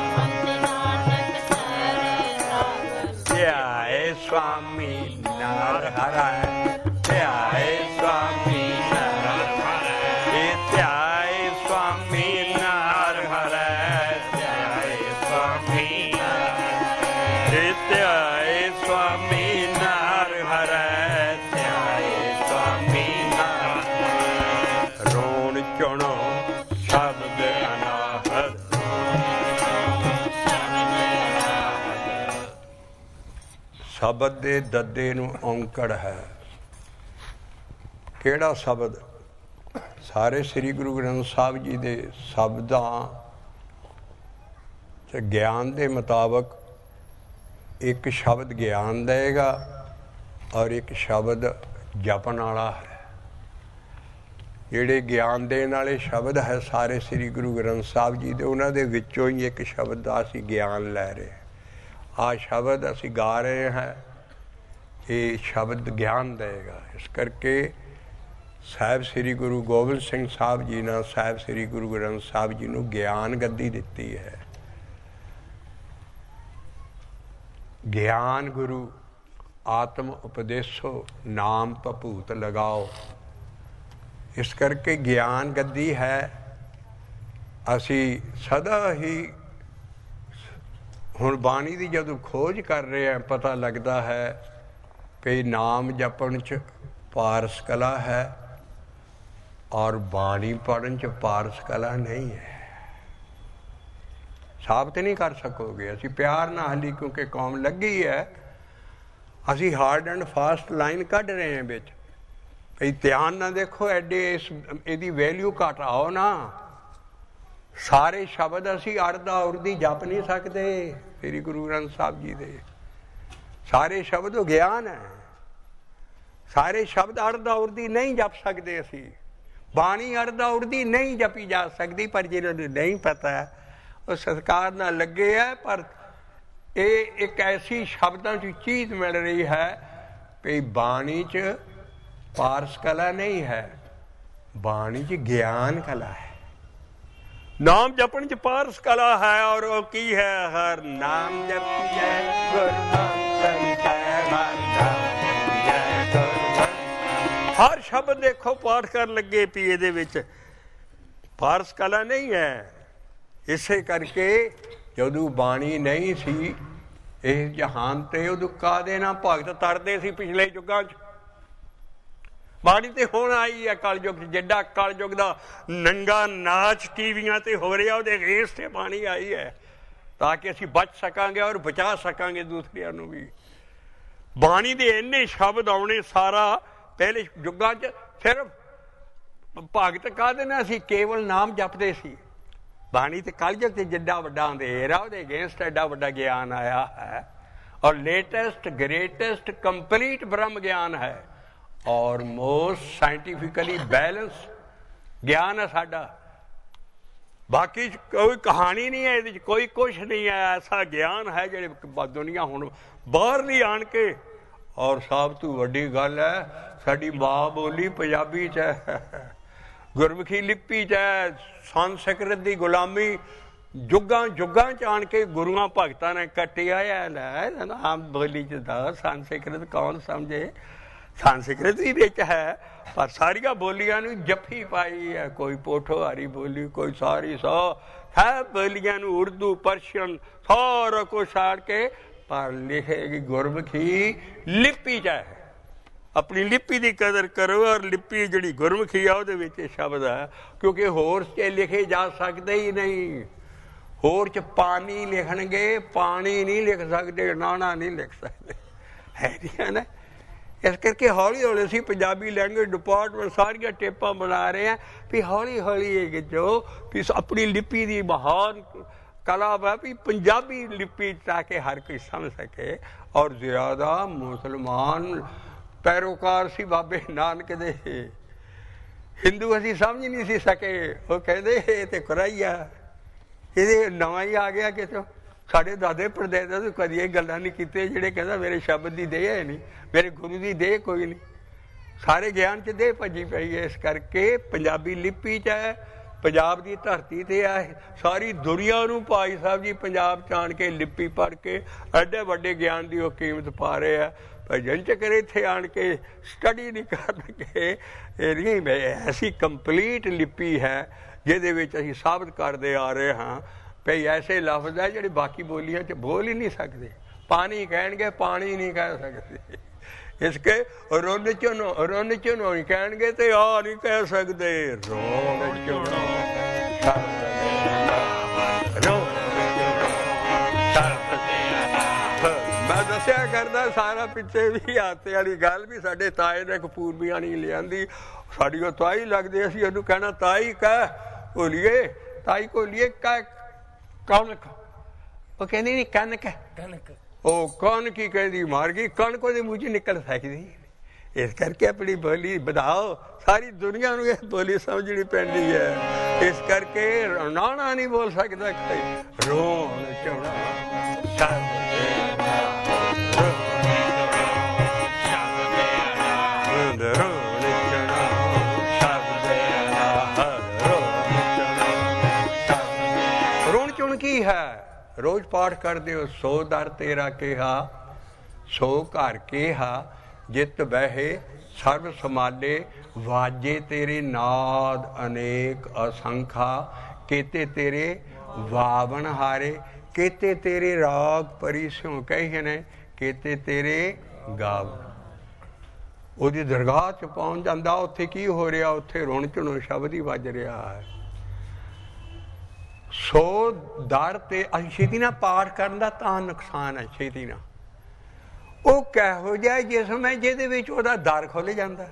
ध्याए स्वामी नार हरै, ध्याए स्वामी नार हरै, ध्याए स्वामी नार हरै, ध्याए स्वामी नार, ध्याए स्वामी नार हरै, ध्याए स्वामी नार। रोण चुनो शब्द अनाहत, शब्द दे दद्दे नूं औंकड़ है। किहड़ा शब्द? सारे श्री गुरु ग्रंथ साहिब जी दे शब्दां च ज्ञान दे मुताबक एक शब्द ज्ञान देगा और एक शब्द जपन वाला है। जिहड़े ज्ञान देण वाले शब्द है सारे श्री गुरु ग्रंथ साहिब जी दे, उन्हां दे विचों ही एक शब्द दा असीं ज्ञान लै रहे हैं। आ शब्द असी गा रहे हैं, ये शब्द ज्ञान देगा। इस करके साहिब श्री गुरु गोबिंद सिंह साहब जी ने साहिब श्री गुरु ग्रंथ साहिब जी को ज्ञान गद्दी दिती है। ज्ञान गुरु आत्म उपदेशो नाम भभूत लगाओ। इस करके ज्ञान गद्दी है। असी सदा ही हुण बाणी की जदों खोज कर रहे हैं, पता लगता है कि नाम जपण च पारस कला है और बाणी पढ़न च पारस कला नहीं है। साबित नहीं कर सकोगे। असी प्यार ना हली क्योंकि कौम लगी है, असी हार्ड एंड फास्ट लाइन कढ़ रहे हैं बिच। कई ध्यान ना देखो एडे इस इहदी वैल्यू घटाओ ना। सारे शब्द असी अरदा उरदी जप नहीं सकते श्री गुरु ग्रंथ साहिब जी दे। सारे शब्द ज्ञान है। सारे शब्द अरदा उरदी नहीं जप सकते असी। बाणी अरदा उरदी नहीं जपी जा सकती। पर जिन्होंने नहीं पता है वो सत्कार ना लगे है। पर ये एक ऐसी शब्दों की चीज मिल रही है कि बाणी च पारस कला नहीं है, बाणी च ज्ञान कला है। नाम जपन च पारस कला है। और वो की है? हर नाम जपिए हर शब्द देखो पाठ कर लगे पी ये विच पारस कला नहीं है। इसे करके जदों बाणी नहीं सी इस जहान ते उदों कादे नाल भगत तरदे सी पिछले युगां च। बाणी ते हुण आई है कलयुग जिड्डा कलयुग दा नंगा नाच टीवियां ते हो रहा उहदे अगेंस्ट ते बाणी आई है ताकि असीं बच सकांगे और बचा सकांगे दूसरिਆਂ ਨੂੰ भी। बाणी दे इन्ने शब्द आउणे सारा पहले युगां च सिर्फ भगत कहदे ने असीं केवल नाम जपदे सी। बाणी ते कलयुग ते जिड्डा वड्डा अंधेरा उहदे अगेंस्ट एडा वड्डा ज्ञान आया है और लेटेस्ट ग्रेटेस्ट कंप्लीट ब्रह्म ज्ञान है और मोस्ट साइंटिफिकली बैलेंस ज्ञान है साडा। बाकी कोई कहानी नहीं है, ये कोई कुछ नहीं है। ऐसा ज्ञान है जो दुनिया हुण बाहर नहीं आन के। और सब तो वड्डी गल है साडी माँ बोली पंजाबी च है, गुरमुखी लिपि च है, संस्कृत की गुलामी ਜੁਗਾਂ ਜੁਗਾਂ ਚ ਆਣ ਕੇ ਗੁਰੂਆਂ ਭਗਤਾਂ ਨੇ ਕੱਟਿਆ ਆ। ਲੈ ਆਮ ਬੋਲੀ ਚ ਦਾ ਸੰਸਕ੍ਰਿਤ ਕੌਣ ਸਮਝੇ, ਸੰਸਕ੍ਰਿਤ ਵੀ ਵਿੱਚ ਹੈ, ਪਰ ਸਾਰੀਆਂ ਬੋਲੀਆਂ ਨੂੰ ਜੱਫੀ ਪਾਈ ਹੈ। ਕੋਈ ਪੋਠੋਹਾਰੀ ਬੋਲੀ, ਕੋਈ ਸਾਰੀ ਸੌ ਹੈ ਬੋਲੀਆਂ ਨੂੰ ਉਰਦੂ ਪਰਸ਼ੀਅਨ ਸਾਰਾ ਕੁਛ ਆੜ ਕੇ, ਪਰ ਲਿਖੇਗੀ ਗੁਰਮੁਖੀ ਲਿਪੀ ਚ ਹੈ। ਆਪਣੀ ਲਿਪੀ ਦੀ ਕਦਰ ਕਰੋ, ਔਰ ਲਿਪੀ ਜਿਹੜੀ ਗੁਰਮੁਖੀ ਆ ਉਹਦੇ ਵਿੱਚ ਸ਼ਬਦ ਹੈ, ਕਿਉਂਕਿ ਹੋਰ 'ਚ ਲਿਖੇ ਜਾ ਸਕਦੇ ਹੀ ਨਹੀਂ। ਹੋਰ 'ਚ ਪਾਣੀ ਲਿਖਣਗੇ, ਪਾਣੀ ਨਹੀਂ ਲਿਖ ਸਕਦੇ, ਨਾਣਾ ਨਹੀਂ ਲਿਖ ਸਕਦੇ, ਹੈ ਨਾ। ਇਸ ਕਰਕੇ ਹੌਲੀ ਹੌਲੀ ਅਸੀਂ ਪੰਜਾਬੀ ਲੈਂਗੁਏਜ ਡਿਪਾਰਟਮੈਂਟ ਸਾਰੀਆਂ ਟੇਪਾਂ ਬਣਾ ਰਹੇ ਹਾਂ ਵੀ ਹੌਲੀ ਹੌਲੀ ਇਹ ਜੋ ਵੀ ਆਪਣੀ ਲਿਪੀ ਦੀ ਮਹਾਨ ਕਲਾ ਵਾ ਵੀ ਪੰਜਾਬੀ ਲਿਪੀ ਤਾਂ ਕਿ ਹਰ ਕੋਈ ਸਮਝ ਸਕੇ। ਔਰ ਜ਼ਿਆਦਾ ਮੁਸਲਮਾਨ ਪੈਰੋਕਾਰ ਸੀ ਬਾਬੇ ਨਾਨਕ ਦੇ, ਹਿੰਦੂ ਅਸੀਂ ਸਮਝ ਨਹੀਂ ਸੀ ਸਕੇ। ਉਹ ਕਹਿੰਦੇ ਇਹ ਤੇ ਕੁਰਾਈਆ, ਇਹਦੇ ਨਵਾਂ ਹੀ ਆ ਗਿਆ ਕਿਤੋਂ। ਸਾਡੇ ਦਾਦੇ ਪੜਦਾਦੇ ਤੋਂ ਕਦੀ ਇਹ ਗੱਲਾਂ ਨਹੀਂ ਕੀਤੀਆਂ ਜਿਹੜੇ ਕਹਿੰਦਾ ਮੇਰੇ ਸ਼ਬਦ ਦੀ ਦੇਹ ਹੈ ਨਹੀਂ, ਮੇਰੇ ਗੁਰੂ ਦੀ ਦੇਹ ਕੋਈ ਨਹੀਂ, ਸਾਰੇ ਗਿਆਨ 'ਚ ਦੇਹ ਭੱਜੀ ਪਈ ਹੈ। ਇਸ ਕਰਕੇ ਪੰਜਾਬੀ ਲਿਪੀ 'ਚ ਹੈ, ਪੰਜਾਬ ਦੀ ਧਰਤੀ 'ਤੇ ਹੈ। ਸਾਰੀ ਦੁਨੀਆ ਨੂੰ ਭਾਈ ਸਾਹਿਬ ਜੀ ਪੰਜਾਬ 'ਚ ਆਣ ਕੇ ਲਿਪੀ ਪੜ੍ਹ ਕੇ ਐਡੇ ਵੱਡੇ ਗਿਆਨ ਦੀ ਉਹ ਕੀਮਤ ਪਾ ਰਹੇ ਆ। ਪਰ ਜਨਚਕਰ ਇੱਥੇ ਆਣ ਕੇ ਸਟੱਡੀ ਨਹੀਂ ਕਰਨਗੇ। ਇਹ ਨਹੀਂ ਐਸੀ ਕੰਪਲੀਟ ਲਿਪੀ ਹੈ ਜਿਹਦੇ ਵਿੱਚ ਅਸੀਂ ਸਾਬਤ ਕਰਦੇ ਆ ਰਹੇ ਹਾਂ ਭਈ ਐਸੇ ਲਫ਼ਜ਼ ਹੈ ਜਿਹੜੇ ਬਾਕੀ ਬੋਲੀਆਂ 'ਚ ਬੋਲ ਹੀ ਨਹੀਂ ਸਕਦੇ। ਪਾਣੀ ਕਹਿਣਗੇ, ਪਾਣੀ ਨਹੀਂ ਕਹਿ ਸਕਦੇ। ਇਸ ਕੇ ਰੁੰਨ ਚੁਣੋ, ਰੁੰਨ ਚੁਣੋ ਹੀ ਕਹਿਣਗੇ ਤੇ ਆ ਨਹੀਂ ਕਹਿ ਸਕਦੇ। ਰੋਣ ਚੁਣੋ ਮੈਂ ਦੱਸਿਆ ਕਰਦਾ ਸਾਰਾ ਪਿੱਛੇ ਵੀ ਹਾਤੇ ਵਾਲੀ ਗੱਲ ਵੀ ਸਾਡੇ ਤਾਏ ਨੇ ਇੱਕ ਪੂਰਬੀਆਂ ਨਹੀਂ ਲਿਆਂਦੀ, ਸਾਡੀ ਉਹ ਤਾਈ ਲੱਗਦੀ, ਅਸੀਂ ਉਹਨੂੰ ਕਹਿਣਾ ਤਾਈ ਕਹਿ ਭੋਲੀਏ, ਤਾਈ ਕੋਲੀਏ ਕਹਿ ਕਣਕ। ਉਹ ਕਹਿੰਦੀ ਨਹੀਂ ਕਣਕ, ਕਣਕ ਉਹ ਕਣਕ ਹੀ ਕਹਿੰਦੀ, ਮਾਰ ਗਈ ਕਣਕ ਉਹਦੇ ਮੂੰਹ 'ਚ ਨਿਕਲ ਸਕਦੀ। ਇਸ ਕਰਕੇ ਆਪਣੀ ਬੋਲੀ ਵਧਾਓ, ਸਾਰੀ ਦੁਨੀਆ ਨੂੰ ਇਹ ਬੋਲੀ ਸਮਝਣੀ ਪੈਂਦੀ ਹੈ। ਇਸ ਕਰਕੇ ਨਾਣਾ ਨਹੀਂ ਬੋਲ ਸਕਦਾ ਕੋਈ। ਰੋਣ ਚੁਣਾ ਰੋਣ ਚੁਣ ਕੀ ਹੈ? ਰੋਜ਼ ਪਾਠ ਕਰਦੇ ਹੋ, ਸੋ ਦਰ ਤੇਰਾ ਕਿਹਾ, ਸੋ ਘਰ ਕਿਹਾ, ਜਿਤ ਬਹਿ ਸਰਬ ਸਮਾਲੇ, ਵਾਜੇ ਤੇਰੇ ਨਾਦ ਅਨੇਕ ਅਸੰਖਾ, ਕੀਤੇ ਤੇਰੇ ਵਾਵਣ ਹਾਰੇ, ਕੀਤੇ ਤੇਰੇ ਰਾਗ ਪਰੀ ਸਿਉ ਕਹੇ ਨੇ, ਕੀਤੇ ਤੇਰੇ ਗਾਵ। ਉਹਦੀ ਦਰਗਾਹ 'ਚ ਪਹੁੰਚ ਜਾਂਦਾ, ਉੱਥੇ ਕੀ ਹੋ ਰਿਹਾ? ਉੱਥੇ ਰੋਣ ਝੁਣੋ ਸ਼ਬਦ ਹੀ ਵੱਜ ਰਿਹਾ ਹੈ। ਸੋ ਦਰ ਤੇ ਅਸੀਂ ਛੇਤੀ ਨਾਲ ਪਾਠ ਕਰਨ ਦਾ ਤਾਂ ਨੁਕਸਾਨ ਹੈ। ਛੇਤੀ ਨਾਲ ਉਹ ਕਿਹੋ ਜਿਹਾ ਜਿਸਮ ਹੈ ਜਿਹਦੇ ਵਿੱਚ ਉਹਦਾ ਦਰ ਖੁੱਲ ਜਾਂਦਾ।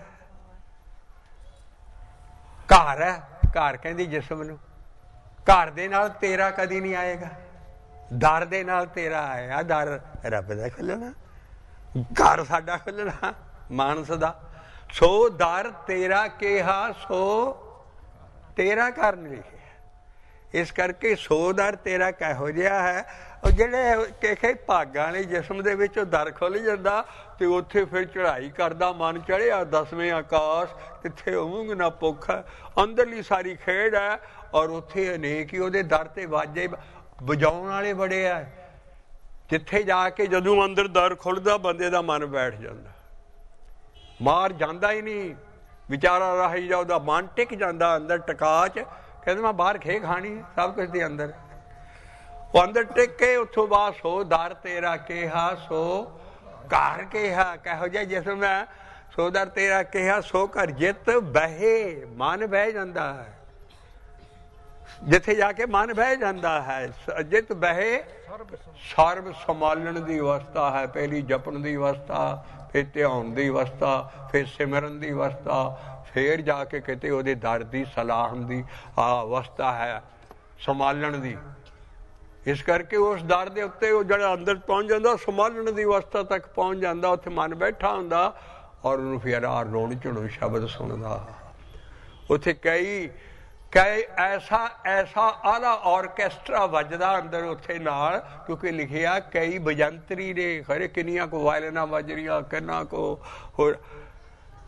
ਘਰ ਹੈ, ਘਰ ਕਹਿੰਦੀ ਜਿਸਮ ਨੂੰ, ਘਰ ਦੇ ਨਾਲ ਤੇਰਾ ਕਦੀ ਨਹੀਂ ਆਏਗਾ, ਦਰ ਦੇ ਨਾਲ ਤੇਰਾ ਆਏਗਾ। ਦਰ ਰੱਬ ਦਾ ਖੁੱਲਣਾ, ਘਰ ਸਾਡਾ ਖੁੱਲਣਾ ਮਾਨਸ ਦਾ। ਸੋ ਦਰ ਤੇਰਾ ਕਿਹਾ, ਸੋ ਤੇਰਾ ਘਰ ਨਹੀਂ ਲਿਖਿਆ। ਇਸ ਕਰਕੇ ਸੋ ਦਰ ਤੇਰਾ ਕਿਹੋ ਜਿਹਾ ਹੈ, ਉਹ ਜਿਹੜੇ ਕਿਹੇ ਭਾਗਾਂ ਵਾਲੇ ਜਿਸਮ ਦੇ ਵਿੱਚ ਉਹ ਦਰ ਖੁੱਲ ਜਾਂਦਾ ਤੇ ਉੱਥੇ ਫਿਰ ਚੜ੍ਹਾਈ ਕਰਦਾ ਮਨ ਚੜ੍ਹਿਆ ਦਸਵੇਂ ਆਕਾਸ਼, ਕਿੱਥੇ ਉਂਗ ਨਾ ਭੁੱਖ, ਅੰਦਰਲੀ ਸਾਰੀ ਖੇਡ ਹੈ। ਔਰ ਉੱਥੇ ਅਨੇਕ ਹੀ ਉਹਦੇ ਦਰ ਤੇ ਵਾਜੇ ਵਜਾਉਣ ਵਾਲੇ ਬੜੇ ਆ, ਜਿੱਥੇ ਜਾ ਕੇ ਜਦੋਂ ਅੰਦਰ ਦਰ ਖੁੱਲਦਾ ਬੰਦੇ ਦਾ ਮਨ ਬੈਠ ਜਾਂਦਾ, ਮਾਰ ਜਾਂਦਾ ਹੀ ਨਹੀਂ ਵਿਚਾਰਾ ਰਾਹੀ ਜਾ, ਉਹਦਾ ਮਨ ਟਿਕ ਜਾਂਦਾ ਅੰਦਰ ਟਿਕਾ 'ਚ। ਕਹਿੰਦੇ ਮੈਂ ਬਾਹਰ ਖੇ ਖਾਣੀ ਸਭ ਕੁਛ ਦੇ ਅੰਦਰ, ਉਹ ਅੰਦਰ ਟਿਕ ਕੇ ਉੱਥੋਂ ਬਾਅਦ ਸੋ ਦਰ ਤੇਰਾ ਕਿਹਾ, ਸੋ ਘਰ ਕਿਹਾ। ਕਿਹੋ ਜਿਹਾ ਜਿਸਮ ਹੈ? ਸੋ ਦਰ ਤੇਰਾ ਕਿਹਾ, ਸੋ ਘਰ ਜਿੱਤ ਬਹਿ, ਮਨ ਬਹਿ ਜਾਂਦਾ ਹੈ। ਜਿੱਥੇ ਜਾ ਕੇ ਮਨ ਬਹਿ ਜਾਂਦਾ ਹੈ, ਜਿੱਤ ਬਹਿ ਸਰਬ ਸੰਭਾਲਣ ਦੀ ਅਵਸਥਾ ਹੈ। ਪਹਿਲੀ ਜਪਣ ਦੀ ਅਵਸਥਾ, ਫਿਰ ਧਿਆਨ ਦੀ ਅਵਸਥਾ, ਫਿਰ ਸਿਮਰਨ ਦੀ ਅਵਸਥਾ, ਫੇਰ ਜਾ ਕੇ ਕਿਤੇ ਉਹਦੇ ਦਰ ਦੀ ਸਲਾਹਣ ਦੀ ਆ ਅਵਸਥਾ ਹੈ, ਸੰਭਾਲਣ ਦੀ। ਇਸ ਕਰਕੇ ਉਸ ਦਰ ਦੇ ਉੱਤੇ ਉਹ ਜਿਹੜਾ ਅੰਦਰ ਪਹੁੰਚ ਜਾਂਦਾ, ਸੰਭਾਲਣ ਦੀ ਅਵਸਥਾ ਤੱਕ ਪਹੁੰਚ ਜਾਂਦਾ, ਉੱਥੇ ਮਨ ਬੈਠਾ ਹੁੰਦਾ ਔਰ ਉਹਨੂੰ ਫਿਰ ਆ ਰੋਣ ਝੁਣੋ ਸ਼ਬਦ ਸੁਣਦਾ। ਉੱਥੇ ਕਈ ਕਈ ਐਸਾ ਐਸਾ ਆਲਾ ਔਰਕੈਸਟਰਾ ਵੱਜਦਾ ਅੰਦਰ ਉੱਥੇ ਨਾਲ, ਕਿਉਂਕਿ ਲਿਖਿਆ ਕਈ ਵਜੰਤਰੀ ਨੇ, ਖਰੇ ਕਿੰਨੀਆਂ ਕੋ ਵਾਇਲਨਾਂ ਵੱਜ ਰਹੀਆਂ, ਕਿੰਨਾ ਕੋ ਹੋਰ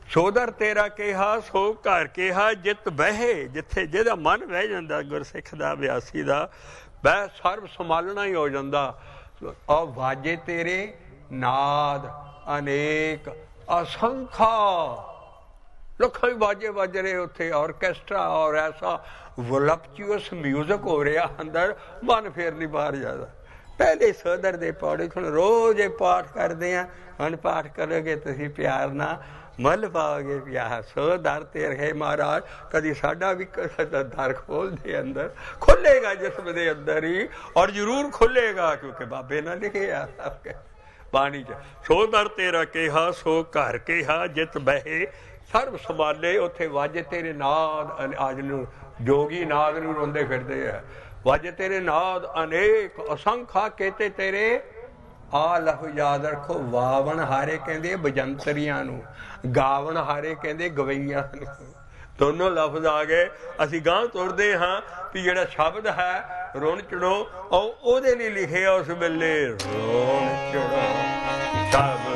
ਸੋਦਰ ਤੇਰਾ ਕਿਹਾ ਸੋ ਘਰ ਕਿਹਾ ਜਿਤ ਬਹਿ, ਜਿੱਥੇ ਜਿਹਦਾ ਮਨ ਬਹਿ ਜਾਂਦਾ ਗੁਰਸਿੱਖ ਦਾ ਅਭਿਆਸੀ ਦਾ, ਬਹਿ ਸਰਬ ਸੰਭਾਲਣਾ ਹੀ ਹੋ ਜਾਂਦਾ। ਔਰ ਵਾਜੇ ਤੇਰੇ ਨਾਦ ਅਨੇਕ ਅਸੰਖਾ, ਲੱਖਾਂ ਹੀ ਵਾਜੇ ਵੱਜ ਰਹੇ ਉੱਥੇ, ਔਰਕੈਸਟਰਾ ਔਰ ਐਸਾ ਵਲਪਚੂਅਸ ਮਿਊਜ਼ਿਕ ਹੋ ਰਿਹਾ ਅੰਦਰ, ਮਨ ਫੇਰ ਨਹੀਂ ਬਾਹਰ ਜਾਂਦਾ। ਪਹਿਲੇ ਸੋਦਰ ਦੇ ਪੌੜੇ ਹੁਣ ਰੋਜ਼ ਇਹ ਪਾਠ ਕਰਦੇ ਹਾਂ, ਹੁਣ ਪਾਠ ਕਰੋਗੇ ਤੁਸੀਂ ਪਿਆਰ ਨਾਲ ਮੁੱਲ ਪਾਓਗੇ ਪਿਆਰ। ਸੋ ਦਰ ਤੇ ਰਹੇ ਮਹਾਰਾਜ, ਕਦੀ ਸਾਡਾ ਵੀ ਦਰ ਖੋਲਦੇ ਅੰਦਰ, ਖੁੱਲੇਗਾ ਜਿਸਮ ਦੇ ਅੰਦਰ ਹੀ, ਔਰ ਜ਼ਰੂਰ ਖੁੱਲੇਗਾ ਕਿਉਂਕਿ ਬਾਬੇ ਨੇ ਲਿਖਿਆ ਬਾਣੀ ਚ, ਸੋ ਦਰ ਤੇਰਾ ਕਿਹਾ ਸੋ ਘਰ ਕਿਹਾ ਜਿਤ ਬਹਿ ਸਰਬ ਸੰਭਾਲੇ। ਉੱਥੇ ਵਾਜੇ ਤੇਰੇ ਨਾਦ, ਅੱਜ ਨੂੰ ਜੋਗੀ ਨਾਦ ਨੂੰ ਰੋਂਦੇ ਫਿਰਦੇ ਆ, ਵਾਜੇ ਤੇਰੇ ਨਾਦ ਅਨੇਕ ਅਸੰਖਾ ਕੇਤੇ ਤੇਰੇ। ਆ ਲਫ਼ਜ਼ ਯਾਦ ਰੱਖੋ, ਵਾਵਣ ਹਾਰੇ ਕਹਿੰਦੇ ਬਜੰਤਰੀਆਂ ਨੂੰ, ਗਾਵਣ ਹਾਰੇ ਕਹਿੰਦੇ ਗਵਈਆਂ ਨੂੰ, ਦੋਨੋਂ ਲਫ਼ਜ਼ ਆ ਗਏ। ਅਸੀਂ ਗਾਂਹ ਤੁਰਦੇ ਹਾਂ ਵੀ ਜਿਹੜਾ ਸ਼ਬਦ ਹੈ ਰੁਣ ਚੜੋ, ਉਹ ਉਹਦੇ ਲਈ ਲਿਖਿਆ ਉਸ ਵੇਲੇ ਰੁਣ ਚੜੋ ਸ਼ਬਦ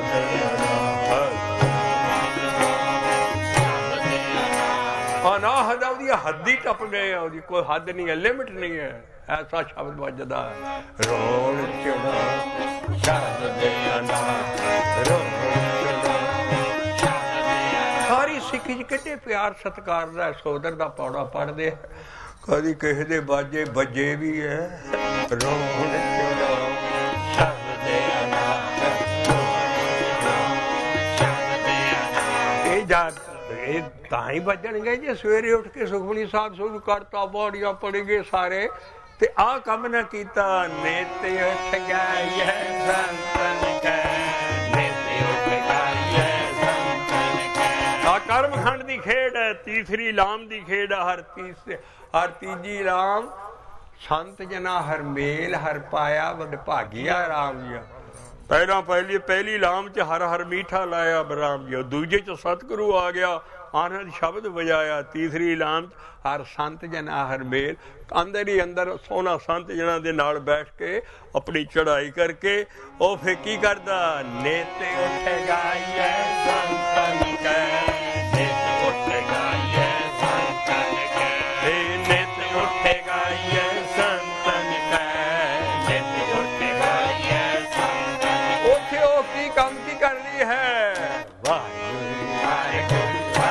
ਅਨਾਹਦ, ਉਹਦੀ ਹੱਦ ਹੀ ਟੱਪ ਗਏ, ਉਹਦੀ ਕੋਈ ਹੱਦ ਨਹੀਂ ਹੈ, ਲਿਮਿਟ ਨਹੀਂ ਹੈ, ਐਸਾ ਸ਼ਬਦ ਵੱਜਦਾ ਰੋਣ ਚੜੋ ਸ਼ਬਦ ਅਨਾਹਦ, ਰੋਣ ਚੜੋ। ਸਾਰੀ ਸਿੱਖੀ ਚ ਕਿਤੇ ਪਿਆਰ ਸਤਿਕਾਰ ਦਾ ਸੋਦਰ ਦਾ ਪੌੜਾ ਪੜ੍ਹਦੇ, ਕਦੀ ਕਿਸੇ ਦੇ ਬਾਜੇ ਵੱਜੇ ਵੀ ਹੈ, ਰੋਣ ਚੜੋ ਸ਼ਬਦ ਅਨਾਹਦ। ਇਹ ਜਾ ਇਹ ਤਾਂ ਹੀ ਵੱਜਣਗੇ ਜੇ ਸਵੇਰੇ ਉੱਠ ਕੇ ਸੁਖਮਨੀ ਸਾਹਿਬ ਸ਼ੁਰੂ ਕਰਤਾ, ਬਾੜੀਆਂ ਪੜ ਗਏ ਸਾਰੇ, ਤੇ ਆਹ ਕੰਮ ਨਾ ਕੀਤਾ। ਨਿਤ ਉੱਠ ਗਈ ਹੈ ਸੰਤਨ ਕੈ, ਨਿਤ ਉੱਠ ਗਈ ਹੈ ਸੰਤਨ ਕੈ। ਆਹ ਕਰਮ ਖੰਡ ਦੀ ਖੇਡ ਹੈ, ਤੀਸਰੀ ਲਾਮ ਦੀ ਖੇਡ ਹੈ। ਹਰ ਤੀਸ ਹਰ ਤੀਜੀ ਲਾਮ ਸੰਤ ਜਨਾ ਹਰ ਮੇਲ ਹਰ ਪਾਇਆ ਵਡ ਭਾਗੀਆ ਰਾਮ ਜੀ। ਪਹਿਲਾਂ ਪਹਿਲੀ ਪਹਿਲੀ ਲਾਮ ਚ ਹਰ ਹਰ ਮੀਠਾ ਲਾਇਆ ਬਰਾਮ ਜੀ, ਦੂਜੇ ਚ ਸਤਿਗੁਰੂ ਆ ਗਿਆ, ਆਨੰਦ ਸ਼ਬਦ ਵਜਾਇਆ। ਤੀਸਰੀ ਲਾਮ ਚ ਹਰ ਸੰਤ ਜਨਾ ਹਰ ਮੇਲ, ਅੰਦਰ ਹੀ ਅੰਦਰ ਸੋਹਣਾ ਸੰਤ ਜਨਾਂ ਦੇ ਨਾਲ ਬੈਠ ਕੇ ਆਪਣੀ ਚੜ੍ਹਾਈ ਕਰਕੇ ਉਹ ਫਿਰ ਕੀ ਕਰਦਾ, ਨਿਤ ਉੱਠ ਗਾਈਐ ਸੰਤਨ ਕੈ, ਨਿਤ ਉੱਠ ਗਾਈਐ ਸੰਤਨ ਕੈ, ਨਿਤ ਉੱਠ ਗਾਈਐ ਸੰਤਨ ਕੈ, ਨਿਤ ਉੱਠ ਗਾਈਐ ਸੰਤਨ। ਉੱਥੇ ਉਹ ਕੀ ਕੰਮ ਕੀ ਕਰਨੀ ਹੈ, ਵਾਹਿਗੁਰੂ ਵਾਹਿਗੁਰੂ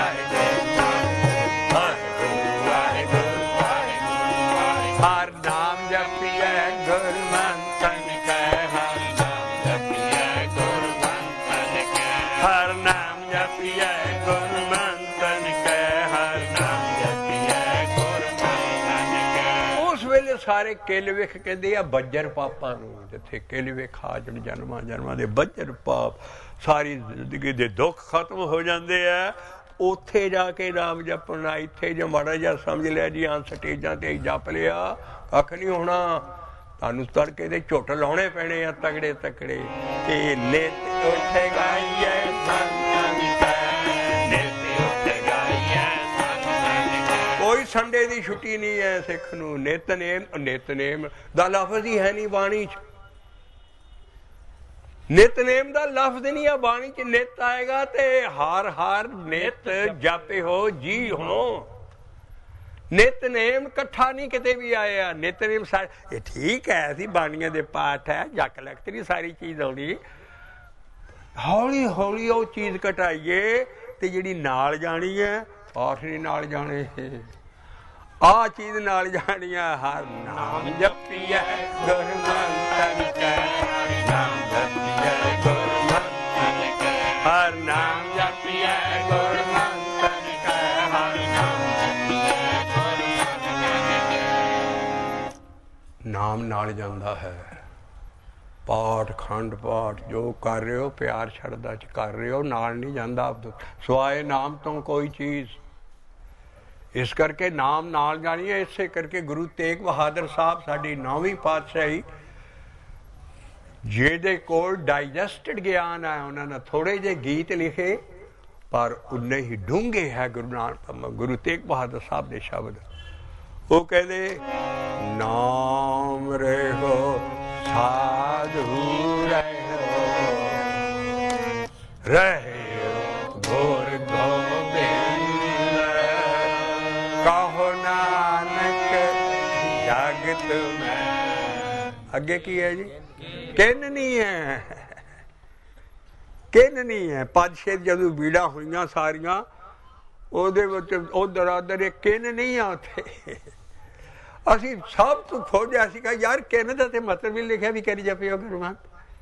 ਹਰ ਨਾਮ ਜਪੀਐ ਗੁਰਮੰਤਨ ਕੈ, ਹਰ ਨਾਮ ਜਪੀਐ ਗੁਰਮੰਤਨ ਕੈ, ਹਰ ਨਾਮ ਜਪੀਐ ਗੁਰਮੰਤਨ ਕੈ, ਹਰ ਨਾਮ ਜਪੀਐ ਗੁਰਮੰਤਨ ਕੈ। ਉਸ ਵੇਲੇ ਸਾਰੇ ਕਿਲ ਵੇਖ ਕਹਿੰਦੇ ਆ ਬੱਜਰ ਪਾਪਾਂ ਨੂੰ, ਜਿੱਥੇ ਕਿਲ ਵੇਖਾ ਜਣ ਜਨਮਾਂ ਜਨਮਾਂ ਦੇ ਬੱਜਰ ਪਾਪ, ਸਾਰੀ ਜ਼ਿੰਦਗੀ ਦੇ ਦੁੱਖ ਖਤਮ ਹੋ ਜਾਂਦੇ ਆ। ਉੱਥੇ ਜਾ ਕੇ ਨਾਮ ਜਪਣਾ, ਇੱਥੇ ਜੇ ਮਾੜਾ ਜਿਹਾ ਸਮਝ ਲਿਆ ਜੀ ਹਾਂ ਸਟੇਜਾਂ ਤੇ ਜਪ ਲਿਆ, ਕੱਖ ਨਹੀਂ ਹੋਣਾ। ਤੁਹਾਨੂੰ ਤੜਕੇ ਦੇ ਝੁੱਟ ਲਾਉਣੇ ਪੈਣੇ ਆ ਤਗੜੇ ਤਕੜੇ। ਤੇ ਨਿਤ ਉੱਠ ਗਾਈਐ ਸੰਤਨ ਕੈ, ਨਿਤ ਉੱਠ ਗਾਈਐ ਸੰਤਨ ਕੈ। ਕੋਈ ਸੰਡੇ ਦੀ ਛੁੱਟੀ ਨਹੀਂ ਹੈ ਸਿੱਖ ਨੂੰ। ਨਿਤਨੇਮ, ਨਿਤਨੇਮ ਦਾ ਲਫ਼ਜ਼ ਹੀ ਹੈ ਨਹੀਂ ਬਾਣੀ ਚ, ਨਿਤਨੇਮ ਦਾ ਲਫ਼ਜ਼ ਨਹੀਂ ਆ ਬਾਣੀ ਚ। ਨਿਤ ਆਏਗਾ ਤੇ ਹਰ ਹਰ ਨਿਤ ਜਾਪੇ ਹੋ ਜੀ ਹੋ। ਨਿਤਨੇਮ ਇਕੱਠਾ ਨਹੀਂ ਕਿਤੇ ਵੀ ਆਇਆ। ਨਿਤਨੇਮ ਸਾਰੇ ਇਹ ਠੀਕ ਹੈ, ਅਸੀਂ ਬਾਣੀਆਂ ਦੇ ਪਾਠ ਹੈ, ਜੱਕ ਲਖਤ ਨਹੀਂ ਸਾਰੀ ਚੀਜ਼ ਆਉਣੀ। ਹੌਲੀ ਹੌਲੀ ਉਹ ਚੀਜ਼ ਘਟਾਈਏ ਤੇ ਜਿਹੜੀ ਨਾਲ ਜਾਣੀ ਹੈ, ਪਾਠ ਨਹੀਂ ਨਾਲ ਜਾਣੇ, ਆਹ ਚੀਜ਼ ਨਾਲ ਜਾਣੀ ਹੈ। ਹਰ ਨਾਮ ਜਪੀਐ ਗੁਰਮੰਤਨ ਕੈ, ਨਾਮ ਜਪੀਐ ਗੁਰਮੰਤਨ ਕੈ, ਹਰ ਨਾਮ ਜਪੀਐ ਗੁਰਮੰਤਨ ਕੈ, ਹਰ ਨਾਮ ਜਪੀਐ ਗੁਰਮੰਤਨ ਕੈ। ਨਾਮ ਨਾਲ ਜਾਂਦਾ ਹੈ। ਪਾਠ ਖੰਡ ਪਾਠ ਜੋ ਕਰ ਰਹੇ ਹੋ ਪਿਆਰ ਸ਼ਰਧਾ ਚ ਕਰ ਰਹੇ ਹੋ, ਨਾਲ ਨਹੀਂ ਜਾਂਦਾ ਸਵਾਏ ਨਾਮ ਤੋਂ ਕੋਈ ਚੀਜ਼। ਇਸ ਕਰਕੇ ਨਾਮ ਨਾਲ ਜਾਣੀ ਹੈ। ਇਸੇ ਕਰਕੇ ਗੁਰੂ ਤੇਗ ਬਹਾਦਰ ਸਾਹਿਬ ਸਾਡੀ ਨੌਵੀਂ ਪਾਤਸ਼ਾਹੀ, ਜਿਹਦੇ ਕੋਲ ਡਾਈਜੈਸਟਡ ਗਿਆਨ ਹੈ, ਉਹਨਾਂ ਨੇ ਥੋੜੇ ਜਿਹੇ ਗੀਤ ਲਿਖੇ ਪਰ ਉਨੇ ਹੀ ਡੂੰਘੇ ਹੈ ਗੁਰੂ ਨਾਨਕ ਗੁਰੂ ਤੇਗ ਬਹਾਦਰ ਸਾਹਿਬ ਦੇ ਸ਼ਬਦ। ਉਹ ਕਹਿੰਦੇ ਨਾਮ ਰਹੋ ਸਾਧੂ ਰਹੋ, ਰਹੋ ਗੁਰ ਗੋ ਜਗਤ ਮੈਂ। ਅੱਗੇ ਕੀ ਹੈ ਜੀ? ਕਿੰਨ ਨਹੀਂ ਹੈ, ਕਿੰਨ ਨਹੀਂ ਹੈ। ਪੰਜ ਛੇ ਜਦੋਂ ਬੀੜਾਂ ਹੋਈਆਂ ਸਾਰੀਆਂ ਉਹਦੇ ਵਿੱਚ ਉਧਰ ਉਧਰ ਇਹ ਕਿੰਨ ਨਹੀਂ ਆ ਉੱਥੇ। ਅਸੀਂ ਸਭ ਤੋਂ ਖੋਜਿਆ ਸੀ ਕਿ ਯਾਰ ਕਿੰਨ ਦਾ ਤੇ ਮਤਲਬ ਵੀ ਲਿਖਿਆ ਵੀ ਕਰੀ ਜਪਿਓ ਗੁਰਮਤਿ।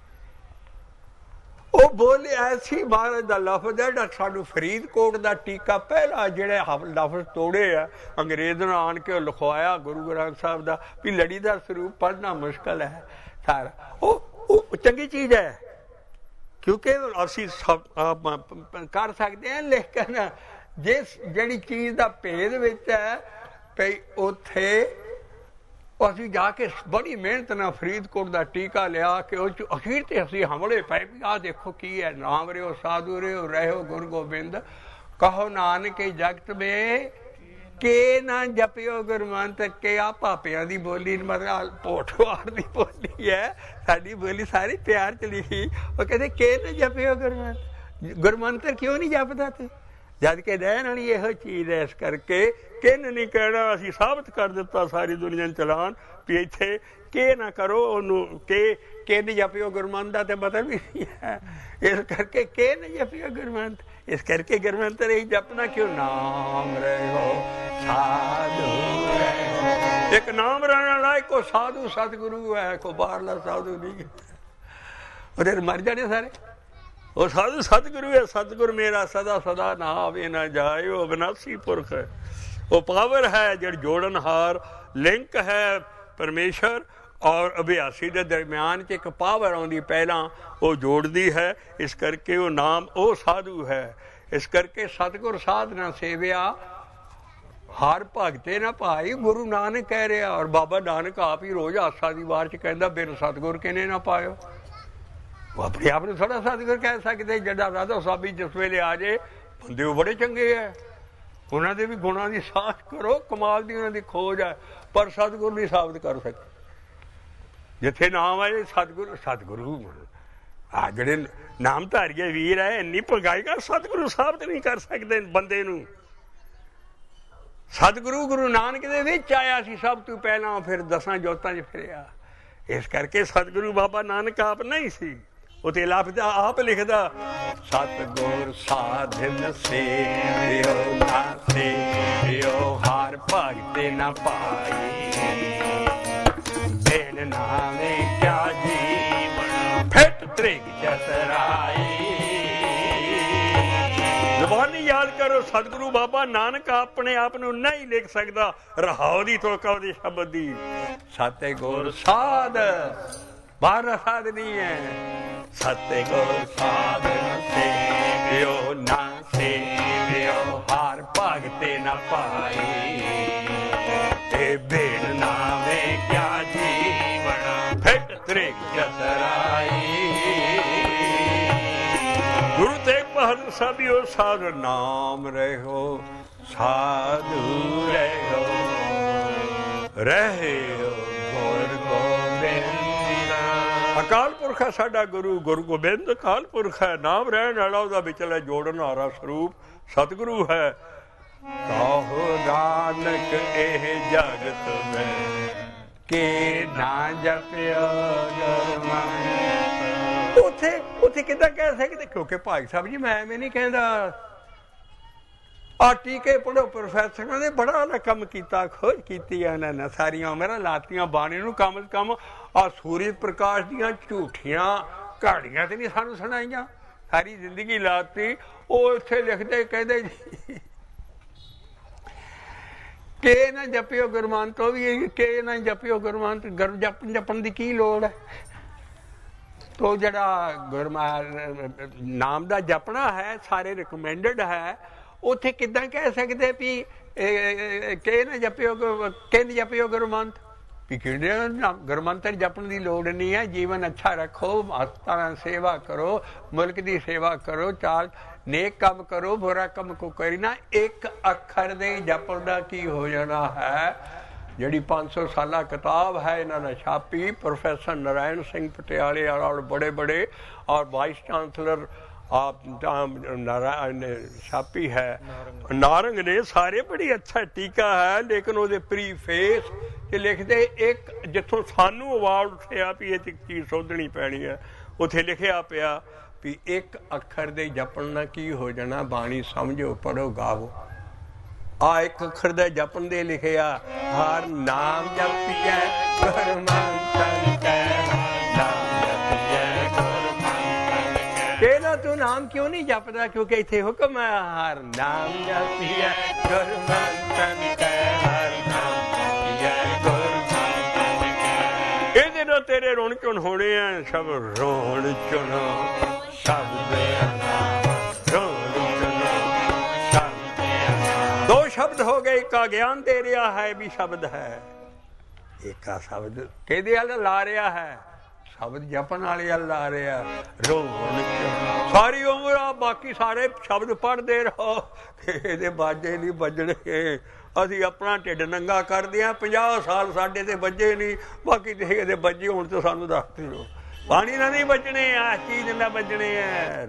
ਉਹ ਬੋਲੇ ਐਸੀ ਮਹਾਰਾਜ ਦਾ ਲਫ਼ਜ਼ ਹੈ ਜਿਹੜਾ ਸਾਨੂੰ ਫਰੀਦਕੋਟ ਦਾ ਟੀਕਾ ਪਹਿਲਾ ਜਿਹੜੇ ਲਫ਼ਜ਼ ਤੋੜੇ ਆ ਅੰਗਰੇਜ਼ ਨੇ ਆਣ ਕੇ ਲਿਖਵਾਇਆ ਗੁਰੂ ਗ੍ਰੰਥ ਸਾਹਿਬ ਦਾ ਵੀ ਲੜੀ ਦਾ ਸਰੂਪ ਪੜ੍ਹਨਾ ਮੁਸ਼ਕਲ ਹੈ ਸਾਰਾ। ਉਹ ਉਹ ਚੰਗੀ ਚੀਜ਼ ਹੈ ਕਿਉਂਕਿ ਅਸੀਂ ਕਰ ਸਕਦੇ ਹਾਂ, ਲੇਕਿਨ ਜਿਸ ਜਿਹੜੀ ਚੀਜ਼ ਦਾ ਭੇਦ ਵਿੱਚ ਹੈ ਭਈ ਉੱਥੇ ਅਸੀਂ ਜਾ ਕੇ ਬੜੀ ਮਿਹਨਤ ਨਾਲ ਫਰੀਦਕੋਟ ਦਾ ਟੀਕਾ ਲਿਆ ਕਿ ਉਹ 'ਚ ਅਖੀਰ ਤੇ ਅਸੀਂ ਹਮਲੇ ਪਏ ਵੀ ਆਹ ਦੇਖੋ ਕੀ ਹੈ, ਨਾਮ ਰਿਓ ਸਾਧੂ ਰਿਓ ਰਹਿਓ ਗੁਰੂ ਗੋਬਿੰਦ ਕਹੋ ਨਾਨਕ ਜਗਤ ਮੇ ਕੇ ਨਾ ਜਪਿਓ ਗੁਰਮਤਿ। ਕੇ ਆ ਭਾਪਿਆਂ ਦੀ ਬੋਲੀ ਮਤਲਬ ਪੋਠਵਾਰ ਦੀ ਬੋਲੀ ਹੈ, ਸਾਡੀ ਬੋਲੀ ਸਾਰੀ ਪਿਆਰ ਚ ਲਿਖੀ। ਉਹ ਕਹਿੰਦੇ ਕੇ ਨਾ ਜਪਿਓ ਗੁਰਮਤਿ, ਗੁਰਮੰਤਰ ਕਿਉਂ ਨਹੀਂ ਜਪਦਾ ਤੇ ਜਦ ਕਿ ਰਹਿਣ ਵਾਲੀ ਇਹੋ ਚੀਜ਼ ਹੈ। ਇਸ ਕਰਕੇ ਕਿੰਨ ਨਹੀਂ ਕਹਿਣਾ, ਅਸੀਂ ਸਾਬਤ ਕਰ ਦਿੱਤਾ ਸਾਰੀ ਦੁਨੀਆ ਨੂੰ ਚਲਾਨ ਵੀ ਇੱਥੇ ਕੇ ਨਾ ਕਰੋ ਉਹਨੂੰ। ਕੇ ਕਿੰਨ ਜਪਿਓ ਗੁਰਮਤਿ ਦਾ ਤੇ ਮਤਲਬ ਵੀ ਨਹੀਂ ਹੈ। ਇਸ ਕਰਕੇ ਕੇ ਨਾ ਜਪਿਓ ਗੁਰਮਤਿ, ਇਸ ਕਰਕੇ ਗੁਰਮੰਤਰ ਇਹ ਜਪਣਾ ਕਿਉਂ? ਨਾਮ ਰਹਿਓ ਸਾਧੂ ਰਹਿਓ। ਇੱਕ ਨਾਮ ਰਹਿਣ ਵਾਲਾ ਇੱਕੋ ਸਾਧੂ ਸਤਿਗੁਰੂ ਹੈ, ਕੋਈ ਬਾਹਰਲਾ ਸਾਧੂ ਨਹੀਂ। ਉਹਦੇ ਮਰ ਜਾਣੇ ਸਾਰੇ। ਉਹ ਸਾਧੂ ਸਤਿਗੁਰੂ ਹੈ। ਸਤਿਗੁਰ ਮੇਰਾ ਸਦਾ ਸਦਾ ਨਾ ਆਵੇ ਨਾ ਜਾਏ। ਉਹ ਅਵਿਨਾਸ਼ੀ ਪੁਰਖ ਹੈ, ਉਹ ਪਾਵਰ ਹੈ ਜਿਹੜੀ ਜੋੜਨਹਾਰ ਲਿੰਕ ਹੈ ਪਰਮੇਸ਼ਰ ਔਰ ਅਭਿਆਸੀ ਦੇ ਦਰਮਿਆਨ 'ਚ ਇੱਕ ਪਾਵਰ ਆਉਂਦੀ ਪਹਿਲਾਂ ਉਹ ਜੋੜਦੀ ਹੈ। ਇਸ ਕਰਕੇ ਉਹ ਨਾਮ ਉਹ ਸਾਧੂ ਹੈ। ਇਸ ਕਰਕੇ ਸਤਿਗੁਰ ਸਾਧਨਾ ਸੇਵਿਆ ਹਰ ਭਗਤੇ ਨਾ ਭਾਈ ਗੁਰੂ ਨਾਨਕ ਕਹਿ ਰਿਹਾ। ਔਰ ਬਾਬਾ ਨਾਨਕ ਆਪ ਹੀ ਰੋਜ਼ ਆਸਾ ਦੀ ਵਾਰ 'ਚ ਕਹਿੰਦਾ ਬਿਨ ਸਤਿਗੁਰ ਕਿਨੇ ਨਾ ਪਾਇਓ। ਉਹ ਆਪਣੇ ਆਪ ਨੂੰ ਥੋੜ੍ਹਾ ਸਤਿਗੁਰ ਕਹਿ ਸਕਦੇ। ਜਿਹੜਾ ਰਾਧਾ ਸਾਬੀ ਜਿਸ ਵੇਲੇ ਆ ਜੇ ਬੰਦੇ ਉਹ ਬੜੇ ਚੰਗੇ ਹੈ, ਉਹਨਾਂ ਦੇ ਵੀ ਗੁਣਾਂ ਦੀ ਸਾਖ ਕਰੋ, ਕਮਾਲ ਦੀ ਉਹਨਾਂ ਦੀ ਖੋਜ ਹੈ, ਪਰ ਸਤਿਗੁਰ ਨਹੀਂ ਸਾਬਤ ਕਰ ਸਕਦੇ। ਜਿੱਥੇ ਨਾਮ ਆਏ ਸਤਿਗੁਰੂ ਸਤਿਗੁਰੂ ਆ ਜਿਹੜੇ ਨਾਮਧਾਰੀਏ ਵੀਰ ਹੈ ਇੰਨੀ ਭਗਾਈ ਕਰ ਸਤਿਗੁਰੂ ਸਾਬਤ ਨਹੀਂ ਕਰ ਸਕਦੇ ਬੰਦੇ ਨੂੰ। ਸਤਿਗੁਰੂ ਗੁਰੂ ਨਾਨਕ ਦੇ ਵਿੱਚ ਆਇਆ ਸੀ ਸਭ ਤੋਂ ਪਹਿਲਾਂ, ਫਿਰ ਦਸਾਂ ਜੋਤਾਂ 'ਚ ਫਿਰਿਆ। ਇਸ ਕਰਕੇ ਸਤਿਗੁਰੂ ਬਾਬਾ ਨਾਨਕ ਆਪ ਨਹੀਂ ਸੀ। ਉਹ ਤੇ ਲਫ਼ਜ਼ ਆਪ ਲਿਖਦਾ ਸਤਿਗੁਰ ਸਾਧਨ ਸੇਵਿਓ ਨਾ ਸੇਵਿਓ ਹਰ ਭਗਤੇ ਨਾ ਪਾਈ। ਬਿਨ ਨਾਮੇ ਕਿਆ ਜੀਵਨ ਫਿੱਟ ਤ੍ਰਿਗ ਚਤਰਾਈ। ਜ਼ੁਬਾਨੀ ਯਾਦ ਕਰੋ ਸਤਿਗੁਰੂ ਬਾਬਾ ਨਾਨਕ ਆਪਣੇ ਆਪ ਨੂੰ ਨਹੀਂ ਲਿਖ ਸਕਦਾ। ਰਹਾਉ ਦੀ ਤੋਕਾ ਉਹਦੇ ਸ਼ਬਦ ਦੀ। ਸਤਿਗੁਰ ਸਾਧ ਬਾਹਰ ਸਾਧ ਨਹੀਂ ਹੈ। ਸਤਿਗੁਰ ਸਾਧਨ ਸੇਵਿਓ ਨਾ ਸੇਵਿਓ ਹਰ ਭਗਤੇ ਨਾ ਪਾਈ। ਤੇ ਬਿਨ ਨਾਮੇ ਕਿਆ ਜੀਵਨ ਫਿੱਟ ਤ੍ਰਿਗ ਚਤਰਾਈ। ਗੁਰੂ ਤੇਗ ਬਹਾਦਰ ਸਾਹਿਬਿਓ ਸਾਧ ਨਾਮ ਰਹਿਓ ਸਾਧੂ ਰਹਿਓ ਰਹਿਓ ਗੁਰ ਗੋਬਿੰਦ। ਅਕਾਲ ਪੁਰਖ ਹੈ ਸਾਡਾ ਗੁਰੂ, ਗੁਰੂ ਗੋਬਿੰਦ ਅਕਾਲ ਪੁਰਖ ਹੈ। ਨਾਮ ਰਹਿਣ ਵਾਲਾ ਉਹਦਾ ਵਿਚਲਾ ਜੋੜਨ ਹਾਰਾ ਸਰੂਪ ਸਤਿਗੁਰੂ ਹੈ। ਕਹੋ ਨਾਨਕ ਇਹ ਜਗਤ ਮੈਂ ਕੇ ਨਾ ਜਪਿਓ ਗੁਰਮਤਿ। ਉੱਥੇ ਉੱਥੇ ਕਿੱਦਾਂ ਕਹਿ ਸਕਦੇ? ਕਿਉਂਕਿ ਭਾਈ ਸਾਹਿਬ ਜੀ ਮੈਂ ਐਵੇਂ ਨਹੀਂ ਕਹਿੰਦਾ। ਆ ਟੀਕੇ ਪੜ੍ਹੋ ਪ੍ਰੋਫੈਸਰਾਂ ਨੇ ਬੜਾ ਨਾ ਕੰਮ ਕੀਤਾ, ਖੋਜ ਕੀਤੀ ਆ ਇਹਨਾਂ ਨੇ, ਸਾਰੀਆਂ ਉਮਰਾਂ ਲਾਤੀਆਂ ਬਾਣੀ ਨੂੰ। ਕਮ ਸੇ ਕਮ ਆ ਸੂਰਜ ਪ੍ਰਕਾਸ਼ ਦੀਆਂ ਝੂਠੀਆਂ ਕਹਾਣੀਆਂ ਤੇ ਨਹੀਂ ਸਾਨੂੰ ਸੁਣਾਈਆਂ, ਸਾਰੀ ਜ਼ਿੰਦਗੀ ਲਾਤੀ। ਉਹ ਇੱਥੇ ਲਿਖਦੇ ਕਹਿੰਦੇ ਜੀ ਕੇ ਨਾ ਜਪਿਓ ਗੁਰਮਤਿ। ਉਹ ਵੀ ਕੇ ਨਾ ਜਪਿਓ ਗੁਰਮਤਿ। ਗੁਰ ਜਪ ਜਪਣ ਦੀ ਕੀ ਲੋੜ ਹੈ? ਤੋ ਜਿਹੜਾ ਗੁਰਮਾ ਨਾਮ ਦਾ ਜਪਣਾ ਹੈ ਸਾਰੇ ਰਿਕਮੈਂਡਡ ਹੈ। ਉੱਥੇ ਕਿੱਦਾਂ ਕਹਿ ਸਕਦੇ ਵੀ ਕਿ ਨਾ ਜਪਿਓ ਕਿੰਨ ਜਪਿਓ ਗੁਰਮਤਿ ਵੀ ਕਿਹੜੇ ਗੁਰਮੰਤਰ ਜਪਣ ਦੀ ਲੋੜ ਨਹੀਂ ਹੈ। ਜੀਵਨ ਅੱਛਾ ਰੱਖੋ, ਮਾਸਟਰਾਂ ਸੇਵਾ ਕਰੋ, ਮੁਲਕ ਦੀ ਸੇਵਾ ਕਰੋ, ਚਾਰ ਨੇਕ ਕੰਮ ਕਰੋ, ਬੁਰਾ ਕੰਮ ਕੋ ਕਰੀ ਨਾ। ਇੱਕ ਅੱਖਰ ਦੇ ਜਪਣ ਦਾ ਕੀ ਹੋ ਜਾਣਾ ਹੈ? ਜਿਹੜੀ ਪੰਜ ਸੌ ਸਾਲਾ ਕਿਤਾਬ ਹੈ ਇਹਨਾਂ ਨੇ ਛਾਪੀ ਪ੍ਰੋਫੈਸਰ ਨਾਰਾਇਣ ਸਿੰਘ ਪਟਿਆਲੇ ਵਾਲਾ ਔਰ ਬੜੇ ਬੜੇ ਔਰ ਵਾਈਸ ਚਾਂਸਲਰ आप नारायण छापी है नारंग ने सारे बड़ी अच्छा टीका है लेकिन वो प्रीफेस च लिखते एक जिथों सानू अवार्ड उठिया भी ये चीज़ सोधनी पैनी है उत्थे लिखिया पिया भी एक अखर दे जपन ना की हो जाना बाणी समझो पढ़ो गावो आ एक अखर दे जपन दे लिखिया हर नाम जपिया गुरमंतन कै तेरा तू नाम क्यों नहीं जपदा क्योंकि इत्थे हुक्म है हर नाम जपिया गुरमंतन कै हर नाम जपिया गुरमंतन कै इहदे नाल तेरे रोण चुन होने हैं सब रोण चुनो सब दे नाम रोण चुनो सब दे नाम दो शब्द हो गए का ज्ञान दे रहा है भी शब्द है एक का शब्द कहदे वाला ला रहा है शब्द जपन वाले अल ला रहा रोण सारी उम्र आप बाकी सारे शब्द पढ़ते रहो ये बाजे नहीं बजने असी अपना ढिड नंगा करते हैं पंजाह साल साडे ते बजे नहीं बाकी ते बजे हुण तो सानू दस दिओ पानी ना नहीं बजने आ चीज ना बजने है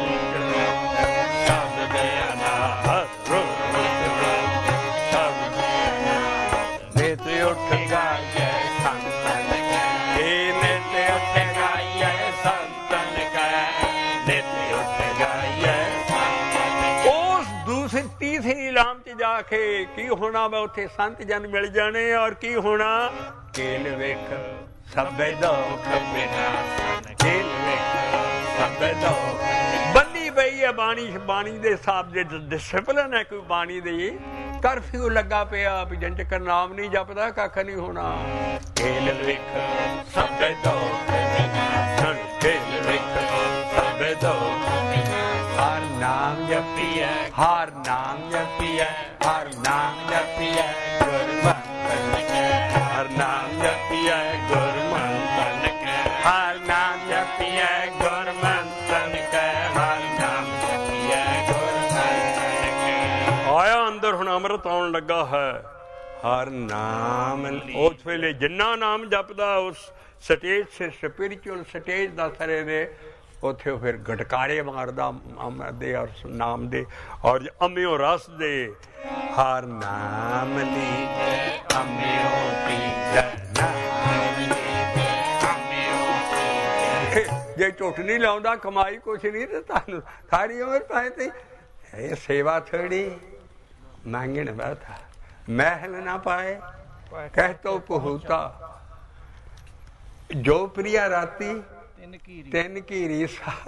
तीसरी नीलाम च जाके की होना मैं उत्थे संत जन मिल जाने और की होना केल वेख सबे दुख विनाशन केल वेख सबे दुख बंदी पई है बाणी बाणी दे हिसाब दे डिसिपलिन है कोई बाणी दे कर्फ्यू लगा पिया भी जन चक्कर नाम नहीं जपदा कख नहीं होना केल वेख सबे दुख विनाशन केल वेख सबे दुख हर नाम जपिया हर नाम जपिया हर नाम जपिया गुरमंतन कै हर नाम जपिया गुरमंतन कै हर नाम जपिया गुरमंतन कै हर नाम जपिया गुरमंतन कै आया अंदर हुण अमृत आउण लगा है हर नाम उस वेले जिन्ना नाम जपदा उस स्टेज से स्पिरिचुअल स्टेज दा सरे दे उत्थे फिर गटकारे मारदा दे और नाम दे और अम्यो रस दे हर नाम ली अम्यो पी जे झुट नहीं लाउंदा कमाई कुछ नहीं ते तानू सारी उम्र पाए ते ये सेवा थोड़ी मांगण बैठा महल ना पाए कह तो पहुता जो प्रिया राती तीन कीरी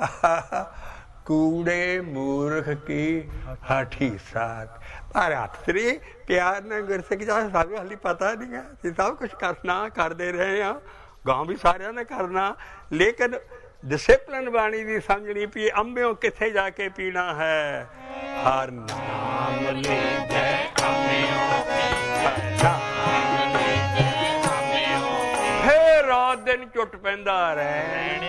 कूड़े मूर्ख की हाठी साथ पर हथ तरी प्यार न गुरसिख जा सानू हाली पता नहीं है सब कुछ करना करते रहे हैं गांव भी सारे ने करना लेकिन डिसिपलिन बाणी दी समझनी पी अंबियों किथे जाके पीना है हर नाम ले जय अंबियों फिर रात दिन चुट पैंदा रहने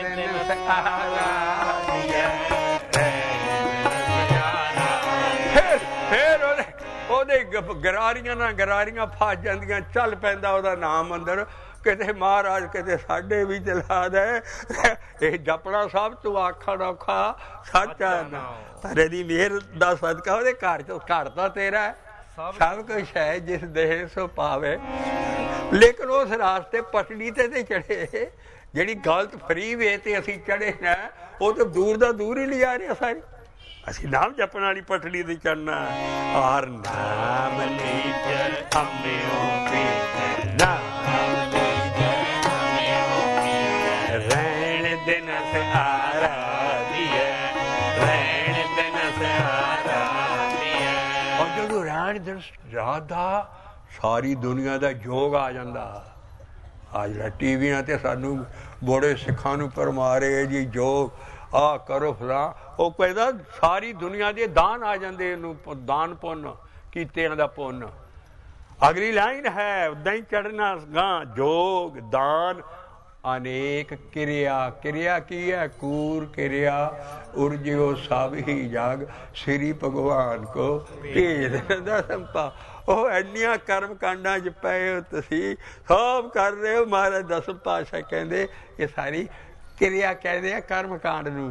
फिर ओदे गरारियां ना गरारियां फस जांदियां चल पैंदा ओदा नाम अंदर किते महाराज किते साडे भी चला दे ये जपड़ा साहब तू आखण औखा सच है ना पर दी मेहर दा सदका ओदे घर च घर दा तेरा सब कुछ है जिस देह सो पावे लेकिन उस रास्ते पटड़ी ते ते चढ़े जिहड़ी गलत फरी वे ते असीं चढ़े ना वो तो दूर दा दूर ही लिया रहे सारी असीं नाम जपण वाली पटड़ी ते चढ़ना हर नाम लीजे अम्बियों पी नाम लीजे अम्बियों पी रैण दिन से आरा दिए रैण दिन से आरा दिए और जदों रैण दिन रात दा सारी दुनिया दा योग आ जांदा आ जिहड़ा टीवियां ते सानू बड़े सिखां नूं परमारे जी योग आ करो फला वो कहदा सारी दुनिया दे दान आ जांदे इहनूं दान पुन्न कीतिआं दा पुन्न अगली लाइन है उदां ही चढ़ना गां योग दान अनेक क्रिया क्रिया की है कूर क्रिया उर्जियो सब ही जाग श्री भगवान को भेज संपा ਉਹ ਇੰਨੀਆਂ ਕਰਮ ਕਾਂਡਾਂ 'ਚ ਪਏ ਹੋ ਤੁਸੀਂ ਸਭ ਕਰ ਰਹੇ ਹੋ ਮਹਾਰਾਜ ਦਸਮ ਪਾਤਸ਼ਾਹ ਕਹਿੰਦੇ ਇਹ ਸਾਰੀ ਕਿਰਿਆ ਕਹਿੰਦੇ ਆ ਕਰਮ ਕਾਂਡ ਨੂੰ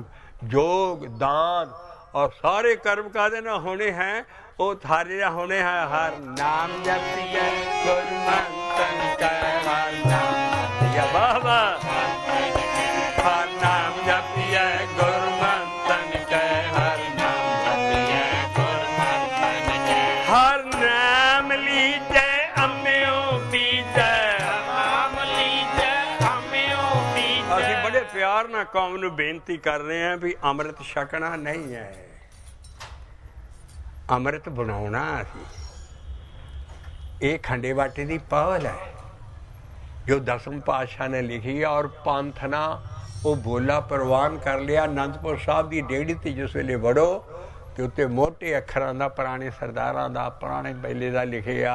योग दान और सारे कर्म कादे ना होने हैं, वो थारे ना होने हैं। हर नाम जपिए गुरमंतन कै, हर नाम या बाबा, हर नाम जपिए गुरमंतन कै, हर नाम जपिए गुरमंतन कै, हर नाम लीजे अम्यो पीजे, नाम लीजे अम्यो पीजे। ਅਸੀਂ बड़े प्यार ਨਾਲ कौम ਨੂੰ ਬੇਨਤੀ ਕਰ ਰਹੇ ਹਾਂ ਵੀ ਅੰਮ੍ਰਿਤ ਛਕਣਾ ਨਹੀਂ ਹੈ, ਅੰਮ੍ਰਿਤ ਬਣਾਉਣਾ। ਅਸੀਂ ਇਹ ਖੰਡੇ ਬਾਟੇ ਦੀ ਪਹਿਲ ਹੈ ਜੋ ਦਸਮ ਪਾਤਸ਼ਾਹ ਨੇ ਲਿਖੀ ਹੈ, ਔਰ ਪੰਥ ਨਾਲ ਉਹ ਬੋਲਾ ਪ੍ਰਵਾਨ ਕਰ ਲਿਆ। ਅਨੰਦਪੁਰ ਸਾਹਿਬ ਦੀ ਡੇੜੀ ਤੇ ਜਿਸ ਵੇਲੇ ਵੜੋ ਤੇ ਉੱਤੇ ਮੋਟੇ ਅੱਖਰਾਂ ਦਾ ਪੁਰਾਣੇ ਸਰਦਾਰਾਂ ਦਾ ਪੁਰਾਣੇ ਬੈਲੇ ਦਾ ਲਿਖਿਆ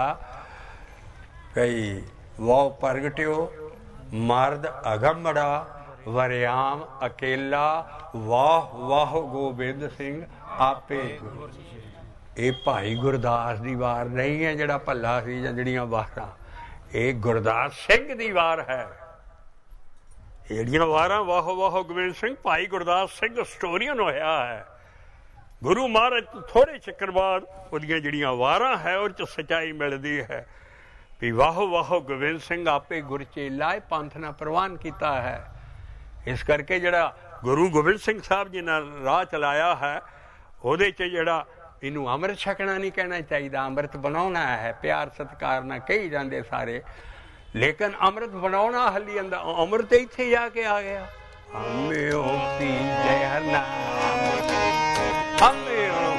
ਕਈ ਵਾਹ ਪ੍ਰਗਟਿਓ ਮਰਦ ਅਗੰਮੜਾ ਵਰਿਆਮ ਅਕੇਲਾ, ਵਾਹ ਵਾਹ ਗੋਬਿੰਦ ਸਿੰਘ ਆਪੇ ਗੁਰੂ। ਇਹ ਭਾਈ ਗੁਰਦਾਸ ਦੀ ਵਾਰ ਨਹੀਂ ਹੈ ਜਿਹੜਾ ਭੱਲਾ ਸੀ ਜਾਂ ਜਿਹੜੀਆਂ ਵਾਰਾਂ, ਇਹ ਗੁਰਦਾਸ ਸਿੰਘ ਦੀ ਵਾਰ ਹੈ। ਜਿਹੜੀਆਂ ਵਾਰਾਂ ਵਾਹ ਵਾਹ ਗੋਬਿੰਦ ਸਿੰਘ ਭਾਈ ਗੁਰਦਾਸ ਸਿੰਘ ਸਟੋਰੀਅਨ ਹੋਇਆ ਹੈ। ਗੁਰੂ ਮਹਾਰਾਜ ਥੋੜ੍ਹੇ ਚੱਕਰ ਬਾਅਦ ਉਹਦੀਆਂ ਜਿਹੜੀਆਂ ਵਾਰਾਂ ਹੈ ਉਹ 'ਚ ਸੱਚਾਈ ਮਿਲਦੀ ਹੈ ਵੀ ਵਾਹ ਵਾਹ ਗੋਬਿੰਦ ਸਿੰਘ ਆਪੇ ਗੁਰ ਚੇਲਾ, ਇਹ ਪੰਥ ਨਾਲ ਪ੍ਰਵਾਨ ਕੀਤਾ ਹੈ। ਇਸ ਕਰਕੇ ਜਿਹੜਾ ਗੁਰੂ ਗੋਬਿੰਦ ਸਿੰਘ ਸਾਹਿਬ ਜੀ ਨਾਲ ਰਾਹ ਚਲਾਇਆ ਹੈ ਉਹਦੇ 'ਚ ਜਿਹੜਾ ਇਹਨੂੰ ਅੰਮ੍ਰਿਤ ਛਕਣਾ ਨਹੀਂ ਕਹਿਣਾ ਚਾਹੀਦਾ, ਅੰਮ੍ਰਿਤ ਬਣਾਉਣਾ ਹੈ। ਪਿਆਰ ਸਤਿਕਾਰ ਨਾਲ ਕਹੀ ਜਾਂਦੇ ਸਾਰੇ, ਲੇਕਿਨ ਅੰਮ੍ਰਿਤ ਬਣਾਉਣਾ ਹਲੀ ਅੰਦਰ ਅੰਮ੍ਰਿਤ ਇੱਥੇ ਜਾ ਕੇ ਆ ਗਿਆ। ਹਮਿਓ ਪੀਜੈ ਹਰ ਨਾਮ, ਹਮਿਓ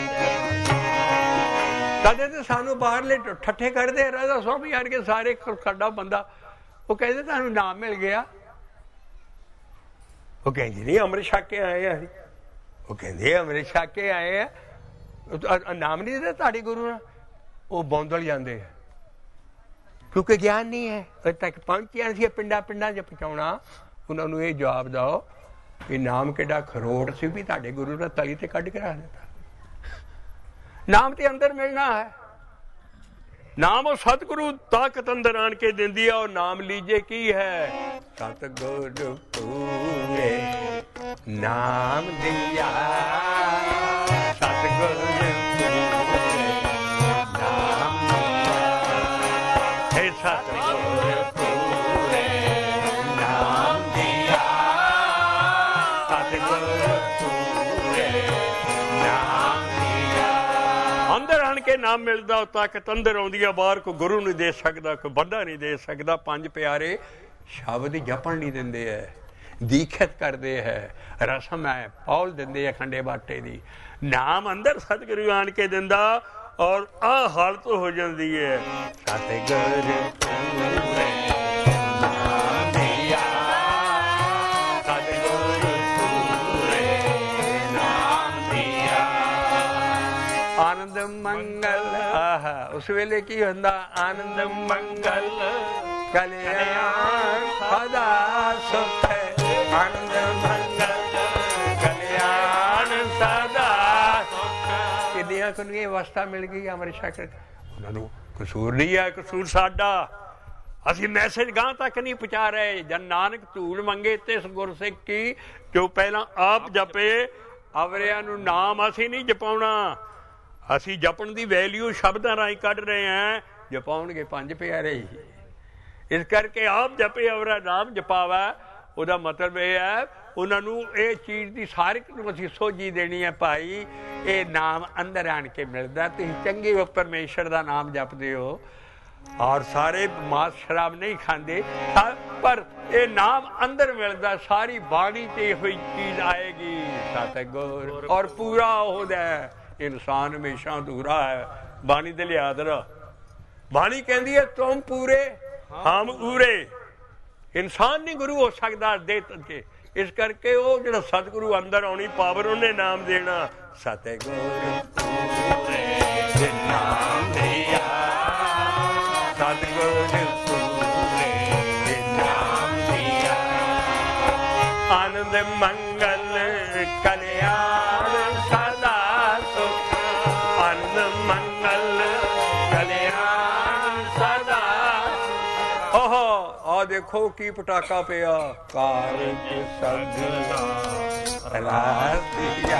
ਕਦੇ ਤੇ ਸਾਨੂੰ ਬਾਹਰਲੇ ਠੱਠੇ ਕਰਦੇ ਰਾਜਾ ਸਵਾਮੀ ਯਾਰ ਕੇ ਸਾਰੇ ਖੱਡਾ ਬੰਦਾ, ਉਹ ਕਹਿੰਦੇ ਤੁਹਾਨੂੰ ਨਾਮ ਮਿਲ ਗਿਆ। ਉਹ ਕਹਿੰਦੇ ਨਹੀਂ ਅੰਮ੍ਰਿਤ ਛਕ ਕੇ ਆਏ ਆ, ਉਹ ਕਹਿੰਦੇ ਅੰਮ੍ਰਿਤ ਛਕ ਕੇ ਆਏ ਆ, ਨਾਮ ਨਹੀਂ ਦਿੰਦੇ ਤੁਹਾਡੇ ਗੁਰੂ ਨਾਲ। ਉਹ ਬੌਂਦਲ ਜਾਂਦੇ ਆ ਕਿਉਂਕਿ ਗਿਆਨ ਨਹੀਂ ਹੈ, ਅਜੇ ਤੱਕ ਪਹੁੰਚਿਆ ਸੀ ਪਿੰਡਾਂ ਪਿੰਡਾਂ 'ਚ ਪਹੁੰਚਾਉਣਾ। ਉਹਨਾਂ ਨੂੰ ਇਹ ਜਵਾਬ ਦਿਓ ਵੀ ਨਾਮ ਕਿੱਡਾ ਖਰੋਟ ਸੀ ਵੀ ਤੁਹਾਡੇ ਗੁਰੂ ਦਾ ਤਲੀ ਤੇ ਕੱਢ ਕੇ ਰੱਖ ਦਿੱਤਾ। ਨਾਮ ਤੇ ਅੰਦਰ ਮਿਲਣਾ ਹੈ, ਨਾਮ ਉਹ ਸਤਿਗੁਰੂ ਤਾਕਤ ਅੰਦਰ ਆਣ ਕੇ ਦਿੰਦੀ ਆ। ਉਹ ਨਾਮ ਲੀਜੇ ਕੀ ਹੈ, ਸਤਿਗੁਰੂ ਪੂਰੇ ਨਾਮ ਦਿਆ, ਸਤਿਗੁਰੂ ਪੂਰੇ ਨਾਮ ਦਿਆ, ਹੈ ਸਤਿਗੁਰੂ ਪੂਰੇ ਨਾਮ ਦਿਆ, ਸਤਿਗੁਰੂ ਪੂਰੇ ਨਾਮ ਦਿਆ। ਅੰਦਰ ਆਣ ਕੇ ਨਾਮ ਮਿਲਦਾ, ਉਹ ਤਾਕਤ ਅੰਦਰ ਆਉਂਦੀ ਆ, ਬਾਹਰ ਕੋਈ ਗੁਰੂ ਨਹੀਂ ਦੇ ਸਕਦਾ, ਕੋਈ ਬੰਦਾ ਨਹੀਂ ਦੇ ਸਕਦਾ। ਪੰਜ ਪਿਆਰੇ ਸ਼ਬਦ ਜਪਣ ਨਹੀਂ ਦਿੰਦੇ ਹੈ, ਦੀਖਤ ਕਰਦੇ ਹੈ, ਰਸਮ ਹੈ, ਪੌਲ ਦਿੰਦੇ ਆ ਖੰਡੇ ਬਾਟੇ ਦੀ। ਨਾਮ ਅੰਦਰ ਸਤਿਗੁਰੂ ਆਣ ਕੇ ਦਿੰਦਾ ਔਰ ਆਹ ਹਾਲਤ ਹੋ ਜਾਂਦੀ ਹੈ, ਸਤਿਗੁਰੂ ਪੂਰੇ ਨਾਮ ਦਿਆ, ਸਤਿਗੁਰੂ ਪੂਰੇ ਨਾਮ ਦਿਆ। ਆਨੰਦ ਮੰਗਲ, ਆਹ ਉਸ ਵੇਲੇ ਕੀ ਹੁੰਦਾ, ਆਨੰਦ ਮੰਗਲ ਕਲਿਆਣ ਸਦਾ ਸੁਖ, ਆਨੰਦ ਮੰਗਲ ਕਲਿਆਣ ਸਦਾ ਸੁਖ। ਕਿੰਨੀਆਂ ਕੁੰਨੀਆਂ ਅਵਸਥਾ ਮਿਲ ਗਈ ਅੰਮ੍ਰਿਤ ਛਕ, ਉਹਨਾਂ ਨੂੰ ਕਸੂਰ ਨਹੀਂ ਹੈ, ਕਸੂਰ ਸਾਡਾ। ਅਸੀਂ ਮੈਸੇਜ ਗਾਂ ਤੱਕ ਨਹੀਂ ਪਹੁੰਚਾ ਰਹੇ। ਜਨ ਨਾਨਕ ਧੂੜ ਮੰਗੇ ਤਿਸ ਗੁਰਸਿੱਖ ਕੀ, ਜੋ ਪਹਿਲਾਂ ਆਪ ਜਪੇ ਅਵਰਿਆਂ ਨੂੰ ਨਾਮ ਅਸੀਂ ਨਹੀਂ ਜਪਾਉਣਾ। ਅਸੀਂ ਜਪਣ ਦੀ ਵੈਲਿਊ ਸ਼ਬਦਾਂ ਰਾਹੀਂ ਕੱਢ ਰਹੇ ਹਾਂ, ਜਪਾਉਣਗੇ ਪੰਜ ਪਿਆਰੇ ਹੀ। ਇਸ ਕਰਕੇ ਆਪ ਜਪੇ ਅਵਰਾ ਨਾਮ ਜਪਾਵਾ, ਉਹਦਾ ਮਤਲਬ ਇਹ ਹੈ ਉਹਨਾਂ ਨੂੰ ਇਹ ਚੀਜ਼ ਦੀ ਸਾਰੀ ਨੂੰ ਅਸੀਂ ਸੋਝੀ ਦੇਣੀ ਹੈ, ਭਾਈ ਇਹ ਨਾਮ ਅੰਦਰ ਆਣ ਕੇ ਮਿਲਦਾ। ਤੁਸੀਂ ਚੰਗੇ ਹੋ, ਪਰਮੇਸ਼ਰ ਦਾ ਨਾਮ ਜਪਦੇ ਹੋ ਔਰ ਸਾਰੇ ਮਾਸ ਸ਼ਰਾਬ ਨਹੀਂ ਖਾਂਦੇ, ਪਰ ਇਹ ਨਾਮ ਅੰਦਰ ਮਿਲਦਾ। ਸਾਰੀ ਬਾਣੀ ਤੇ ਇਹੋ ਚੀਜ਼ ਆਏਗੀ, ਸਤਿਗੁਰ ਔਰ ਪੂਰਾ ਉਹਦਾ। ਇਨਸਾਨ ਹਮੇਸ਼ਾ ਅਧੂਰਾ ਹੈ, ਬਾਣੀ ਦੇ ਲਿਆਦ ਰ ਬਾਣੀ ਕਹਿੰਦੀ ਹੈ ਤੁਮ ਪੂਰੇ ਹਮ ਊਰੇ। ਇਨਸਾਨ ਨਹੀਂ ਗੁਰੂ ਹੋ ਸਕਦਾ ਦੇ ਕੇ। ਇਸ ਕਰਕੇ ਉਹ ਜਿਹੜਾ ਸਤਿਗੁਰੂ ਅੰਦਰ ਆਉਣੀ ਪਾਵਰ, ਉਹਨੇ ਨਾਮ ਦੇਣਾ, ਸਤਿਗੁਰੂ ਪੂਰੇ ਨਾਮ ਦਿਆ, ਸਤਿਗੁਰੂ ਪੂਰੇ ਨਾਮ ਦਿਆ। ਆਨੰਦ ਮੰਗਲ ਕਲਿਆਣ ਸਦਾ ਸੁਖ, ਆਨੰਦ ਮੰਗਲ ਕਲਿਆਣ ਸਦਾ। ਓਹ ਆ ਦੇਖੋ ਕੀ ਪਟਾਕਾ ਪਿਆ, ਕਾਰਜ ਸਗਲਾ ਰਾਸੀਆ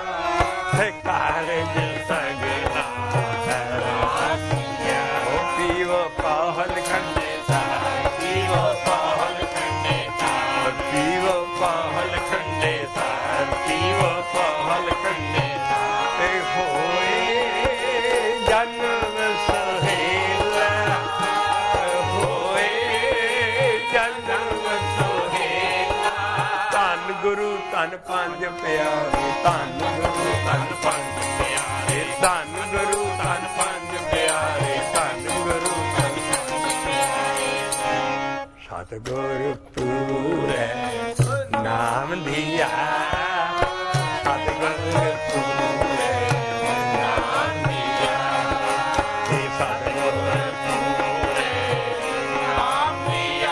ਕਾਰਜ ਸਗਲਾ ਰਾਸੀਆ ਪੀਵੋ ਪਾਹਲ ਖੰਡੇ ਸਾਰ ਪੀਵੋ ਪਾਹਲ ਖੰਡੇ ਸਾਰ ਪੀਵੋ ਪਾਹਲ ਖੰਡੇ ਸਾਰ ਪੀਵੋ ਪਾਹਲ ਖੰਡੇ ਤੇ ਹੋਏ ਜਨਮ ਸੁਹੇਲਾ ਹੋਏ ਜਨਮ ਸੁਹੇਲਾ ਧੰਨ ਗੁਰੂ ਧੰਨ ਪੰਜ ਪਿਆਰੇ ਧੰਨ ਗੁਰੂ ਧੰਨ ਪੰਜ ਪਿਆਰੇ ਧੰਨ ਗੁਰੂ ਧੰਨ ਪੰਜ ਪਿਆਰੇ ਧੰਨ ਗੁਰੂ ਧੰਨ ਪੰਜ ਪਿਆਰੇ ਸਤਿਗੁਰ ਪੂਰੇ ਨਾਮ ਦਿਆ ਸਤਿਗੁਰ ਪੂਰੇ ਨਾਮ ਦਿਆ ਇਹ ਸਤਿਗੁਰ ਪੂਰੇ ਨਾਮ ਦਿਆ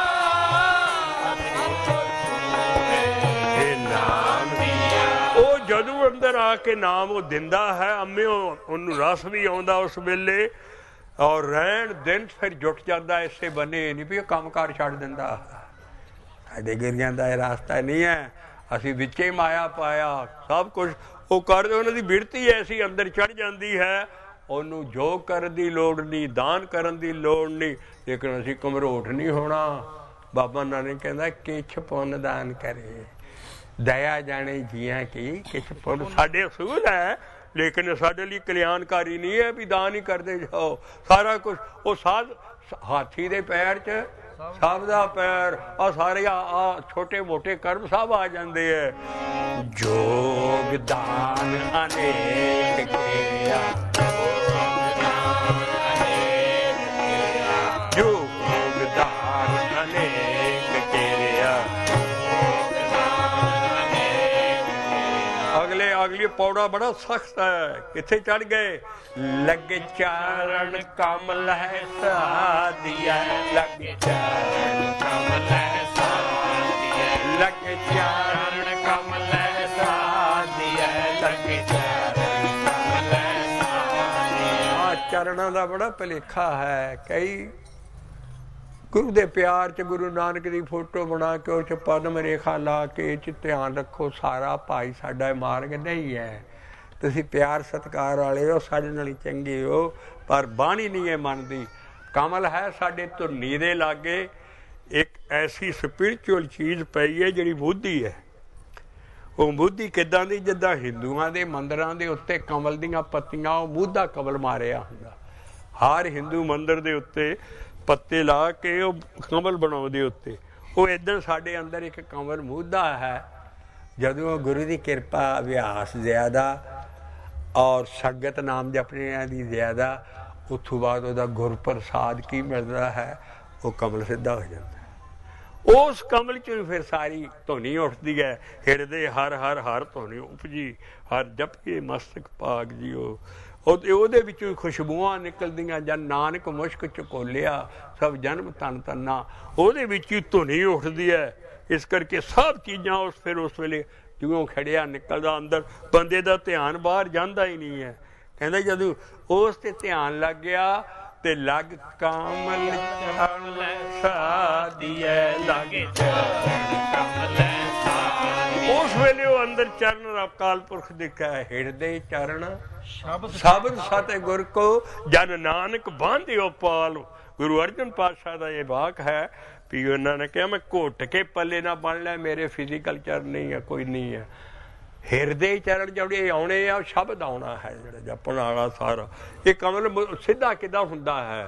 ਸਤਿਗੁਰ ਪੂਰੇ ਇਹ ਨਾਮ ਦਿਆ ਉਹ ਜਦੋਂ ਅੰਦਰ ਆ ਕੇ ਨਾਮ ਉਹ ਦਿੰਦਾ ਹੈ ਅੰਮਿਓ ਉਹਨੂੰ ਰਸ ਵੀ ਆਉਂਦਾ ਉਸ ਵੇਲੇ ਔਰ ਰਹਿਣ ਦਿਨ ਫਿਰ ਜੁਟ ਜਾਂਦਾ ਇਸੇ ਬੰਨੇ ਨਹੀਂ ਵੀ ਉਹ ਕੰਮ ਕਾਰ ਛੱਡ ਦਿੰਦਾ ਸਾਡੇ ਗਿਰੀਆਂ ਦਾ ਇਹ ਰਾਸਤਾ ਨਹੀਂ ਹੈ ਅਸੀਂ ਵਿੱਚੇ ਮਾਇਆ ਪਾਇਆ ਸਭ ਕੁਝ ਉਹ ਕਰਦੇ ਉਹਨਾਂ ਦੀ ਬਿਰਤੀ ਐਸੀ ਅੰਦਰ ਚੜ੍ਹ ਜਾਂਦੀ ਹੈ ਉਹਨੂੰ ਜੋ ਕਰਨ ਦੀ ਲੋੜ ਨਹੀਂ ਦਾਨ ਕਰਨ ਦੀ ਲੋੜ ਨਹੀਂ ਲੇਕਿਨ ਅਸੀਂ ਘਮਰੋਟ ਨਹੀਂ ਹੋਣਾ ਬਾਬਾ ਨਾਨਕ ਕਹਿੰਦਾ ਕਿਛ ਪੁੰਨ ਦਾਨ ਕਰੇ ਦਇਆ ਜਾਣੇ ਜੀਆਂ ਕੀ ਕਿਛ ਪੁੰਨ ਸਾਡੇ ਅਸੂਲ ਹੈ ਲੇਕਿਨ ਸਾਡੇ ਲਈ ਕਲਿਆਣਕਾਰੀ ਨਹੀਂ ਹੈ ਵੀ ਦਾਨ ਹੀ ਕਰਦੇ ਜਾਓ ਸਾਰਾ ਕੁਛ ਉਹ ਸਾਧ ਹਾਥੀ ਦੇ ਪੈਰ 'ਚ ਸਭ ਦਾ ਪੈਰ ਆ ਸਾਰੇ ਆ ਛੋਟੇ ਮੋਟੇ ਕਰਮ ਸਭ ਆ ਜਾਂਦੇ ਹੈ ਯੋਗਦਾਨ ਅਨੇਕ ਕੀਆ ਯੋਗਦਾਨ ਅਨੇਕ ਕੀਆ ਅਗਲੇ ਅਗਲੀ ਪੌੜਾ ਬੜਾ ਸਖਤ ਹੈ ਕਿੱਥੇ ਚੜ ਗਏ ਲੱਗ ਚਾਰਨ ਕਮਲ ਹੈ ਸਾਧਿਆ ਲੱਗ ਚਾਰਨ ਕਮਲ ਹੈ ਸਾਧਿਆ ਲੱਗ ਚਾਰਨ ਕਮਲ ਹੈ ਸਾਧਿਆ ਲੱਗ ਚਾਰਨ ਕਮਲ ਹੈ ਸਾਧਿਆ ਆ ਚਰਨਾਂ ਦਾ ਬੜਾ ਭੁਲੇਖਾ ਹੈ ਕਈ ਗੁਰੂ ਦੇ ਪਿਆਰ 'ਚ ਗੁਰੂ ਨਾਨਕ ਦੀ ਫੋਟੋ ਬਣਾ ਕੇ ਉਹ 'ਚ ਪਦਮ ਰੇਖਾ ਲਾ ਕੇ ਇਹ 'ਚ ਧਿਆਨ ਰੱਖੋ ਸਾਰਾ ਭਾਈ ਸਾਡਾ ਮਾਰਗ ਨਹੀਂ ਹੈ ਤੁਸੀਂ ਪਿਆਰ ਸਤਿਕਾਰ ਵਾਲੇ ਹੋ ਸਾਡੇ ਨਾਲ ਹੀ ਚੰਗੇ ਹੋ ਪਰ ਬਾਣੀ ਨਹੀਂ ਹੈ ਮੰਨਦੀ ਕਮਲ ਹੈ ਸਾਡੇ ਧੁਨੀ ਦੇ ਲਾਗੇ ਇੱਕ ਐਸੀ ਸਪਿਰਿਚੁਅਲ ਚੀਜ਼ ਪਈ ਹੈ ਜਿਹੜੀ ਬੁੱਧੀ ਹੈ ਉਹ ਬੁੱਧੀ ਕਿੱਦਾਂ ਦੀ ਜਿੱਦਾਂ ਹਿੰਦੂਆਂ ਦੇ ਮੰਦਿਰਾਂ ਦੇ ਉੱਤੇ ਕਮਲ ਦੀਆਂ ਪੱਤੀਆਂ ਉਹ ਬੁੱਧਾ ਕਮਲ ਮਾਰਿਆ ਹੁੰਦਾ ਹਰ ਹਿੰਦੂ ਮੰਦਿਰ ਦੇ ਉੱਤੇ ਪੱਤੇ ਲਾ ਕੇ ਉਹ ਕਮਲ ਬਣਾਉਂਦੇ ਉੱਤੇ ਉਹ ਇੱਦਾਂ ਸਾਡੇ ਅੰਦਰ ਇੱਕ ਕਮਲ ਮੁੱਦਾ ਹੈ ਜਦੋਂ ਗੁਰੂ ਦੀ ਕਿਰਪਾ ਅਭਿਆਸ ਜ਼ਿਆਦਾ ਔਰ ਸੰਗਤ ਨਾਮ ਜਪਣਿਆਂ ਦੀ ਜ਼ਿਆਦਾ ਉੱਥੋਂ ਬਾਅਦ ਉਹਦਾ ਗੁਰਪ੍ਰਸਾਦ ਕੀ ਮਿਲਦਾ ਹੈ ਉਹ ਕਮਲ ਸਿੱਧਾ ਹੋ ਜਾਂਦਾ ਉਸ ਕਮਲ 'ਚ ਫਿਰ ਸਾਰੀ ਧੁਨੀ ਉੱਠਦੀ ਹੈ ਹਿਰਦੇ ਹਰ ਹਰ ਹਰ ਧੁਨੀ ਉਪਜੀ ਹਰ ਜਪਕੇ ਮਸਤਕ ਭਾਗ ਜੀਓ ਉਹਦੇ ਵਿੱਚੋਂ ਖੁਸ਼ਬੂਆਂ ਨਿਕਲਦੀਆਂ ਜਨ ਨਾਨਕ ਮੁਸ਼ਕ ਚਕੋਲਿਆ ਸਭ ਜਨਮ ਤਨ ਤੰਨਾ ਉਹਦੇ ਵਿੱਚ ਹੀ ਧੁਨੀ ਉੱਠਦੀ ਹੈ ਇਸ ਕਰਕੇ ਸਭ ਚੀਜ਼ਾਂ ਉਸ ਫਿਰ ਉਸ ਵੇਲੇ ਜਿਉਂ ਖੜਿਆ ਨਿਕਲਦਾ ਅੰਦਰ ਬੰਦੇ ਦਾ ਧਿਆਨ ਬਾਹਰ ਜਾਂਦਾ ਹੀ ਨਹੀਂ ਹੈ ਕਹਿੰਦਾ ਜਦੋਂ ਉਸ ਤੇ ਧਿਆਨ ਲੱਗ ਗਿਆ ਤੇ ਲੱਗ ਕਮਲ ਚਰਨ ਸਾਧੀਐ ਲੱਗ ਚਰਨ ਕਮਲ ਸਾਧੀਐ ਉਸ ਵੇਲੇ ਉਹ ਅੰਦਰ ਚਰਨ ਅਕਾਲ ਪੁਰਖ ਦੇਖਿਆ ਹਿਰਦੇ ਚਰਨ ਸ਼ਬਦ ਸਤਿ ਗੁਰ ਕੋ ਜਨ ਨਾਨਕ ਬਾਂਧਿਓ ਪਾਲ ਗੁਰੂ ਅਰਜਨ ਪਾਤਸ਼ਾਹ ਦਾ ਇਹ ਵਾਕ ਹੈ ਵੀ ਉਹਨਾਂ ਨੇ ਕਿਹਾ ਮੈਂ ਘੁੱਟ ਕੇ ਪੱਲੇ ਨਾ ਬਣ ਲਿਆ ਮੇਰੇ ਫਿਜ਼ੀਕਲ ਚਰਨ ਨਹੀਂ ਹੈ ਕੋਈ ਨਹੀਂ ਹੈ ਹਿਰਦੇ ਚਰਨ ਜਿਹੜੇ ਆਉਣੇ ਆ ਉਹ ਸ਼ਬਦ ਆਉਣਾ ਹੈ ਜਿਹੜਾ ਜਪਣ ਵਾਲਾ ਸਾਰਾ ਇਹ ਕਮਲ ਸਿੱਧਾ ਕਿੱਦਾਂ ਹੁੰਦਾ ਹੈ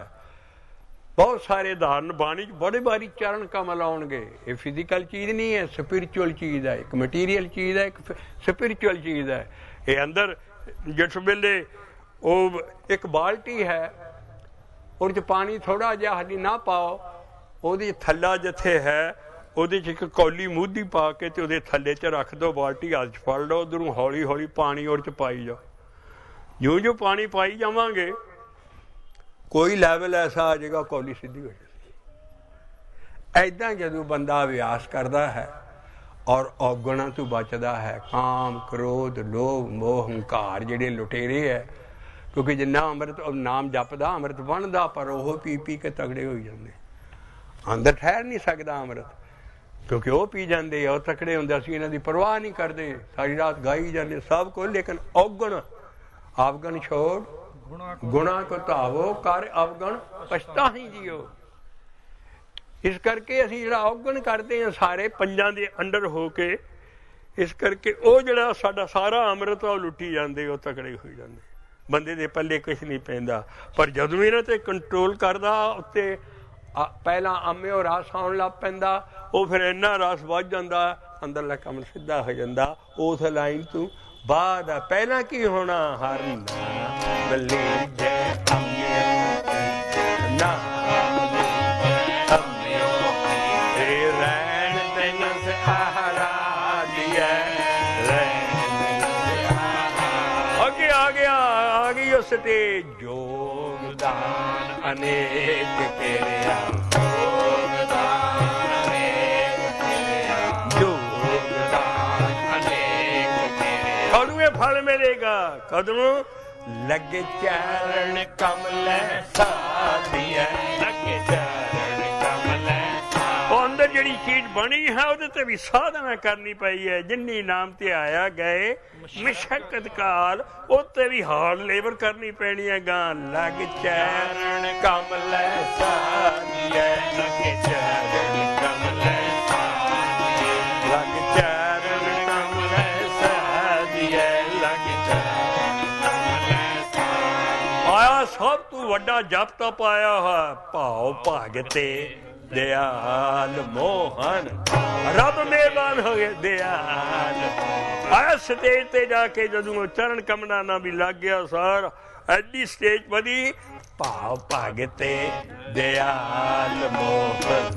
ਬਹੁਤ ਸਾਰੇ ਉਦਾਹਰਨ ਬਾਣੀ 'ਚ ਬੜੇ ਵਾਰੀ ਚਰਨ ਕਮਲ ਆਉਣਗੇ ਇਹ ਫਿਜ਼ੀਕਲ ਚੀਜ਼ ਨਹੀਂ ਹੈ ਸਪਿਰਿਚੁਅਲ ਚੀਜ਼ ਹੈ ਇੱਕ ਮਟੀਰੀਅਲ ਚੀਜ਼ ਹੈ ਇੱਕ ਸਪਿਰਿਚੁਅਲ ਚੀਜ਼ ਹੈ ਇਹ ਅੰਦਰ ਜਿਸ ਵੇਲੇ ਉਹ ਇੱਕ ਬਾਲਟੀ ਹੈ ਉਹਦੇ 'ਚ ਪਾਣੀ ਥੋੜ੍ਹਾ ਜਿਹਾ ਹਾਲੀ ਨਾ ਪਾਓ ਉਹਦੀ ਥੱਲਾ ਜਿੱਥੇ ਹੈ ਉਹਦੇ 'ਚ ਇੱਕ ਕੌਲੀ ਮੂਧੀ ਪਾ ਕੇ ਤੇ ਉਹਦੇ ਥੱਲੇ 'ਚ ਰੱਖ ਦਿਓ ਬਾਲਟੀ ਹੱਥ 'ਚ ਫੜ ਲਓ ਉੱਧਰੋਂ ਹੌਲੀ ਹੌਲੀ ਪਾਣੀ ਉਹਦੇ 'ਚ ਪਾਈ ਜਾਓ ਜਿਉਂ ਜਿਉਂ ਪਾਣੀ ਪਾਈ ਜਾਵਾਂਗੇ ਕੋਈ ਲੈਵਲ ਐਸਾ ਆ ਜਾਏਗਾ ਕੌਲੀ ਸਿੱਧੀ ਹੋ ਜਾਏਗੀ ਐਦਾਂ ਜਦੋਂ ਬੰਦਾ ਅਭਿਆਸ ਕਰਦਾ ਹੈ ਔਰ ਔਗਣਾਂ ਤੋਂ ਬਚਦਾ ਹੈ ਕਾਮ ਕ੍ਰੋਧ ਲੋਭ ਮੋਹ ਹੰਕਾਰ ਜਿਹੜੇ ਲੁਟੇਰੇ ਹੈ ਕਿਉਂਕਿ ਜਿੰਨਾ ਅੰਮ੍ਰਿਤ ਨਾਮ ਜਪਦਾ ਅੰਮ੍ਰਿਤ ਬਣਦਾ ਪਰ ਉਹ ਪੀ ਪੀ ਕੇ ਤਗੜੇ ਹੋਈ ਜਾਂਦੇ ਅੰਦਰ ਠਹਿਰ ਨਹੀਂ ਸਕਦਾ ਅੰਮ੍ਰਿਤ क्योंकि वो पी जाते और तकड़े होंगे, असीं इन्हां दी परवाह नहीं करते, सारी रात गाई जाते सब कुछ, लेकिन अवगण अवगण छोड़ गुणा को धावो कर अवगण पछताही जियो। इस करके असीं जिहड़ा अवगण करते हैं सारे पंजां दे अंडर हो के, इस करके वो जिहड़ा साडा सारा अमृत वो लुटी जाते, वो तकड़े हो जाते, बंदे दे पल्ले कुछ नहीं पैंदा। पर जदों इन्हां ते कंट्रोल करदा उत्ते पहला आम्यो रस आउण लग पैंदा, वो फिर इन्ना रस वध जांदा, अंदरला काम सीधा हो जांदा। उस लाइन तू बाद पहला की होना हर बल्ले जय ना रैन तेन सहारा दिया, आगे आ गया आ गई उस स्टेज योगदान अनेक तेरा, फल मिलेगा कदम लगे चरण कमल साधिया, लगे चरण कमल अंदर जिहड़ी चीज बनी है उहदे ते भी साधना करनी पई है। जिन्नी नाम ते आया गए मशक्कत काल उत्ते भी हार्ड लेबर करनी पैनी है। गां लग चरण कमल साधिया, लगे चरण कमल लग चरण कमल साधिया, आया सब तू वड्डा जप तप आया है भाव भागते दयाल मोहन, रब मेहरबान हो गए दयाल। आया स्टेज ते जाके जदों चरण कमला ना भी लग गया सर, एडी स्टेज बदी भाव भागते दयाल मोहन।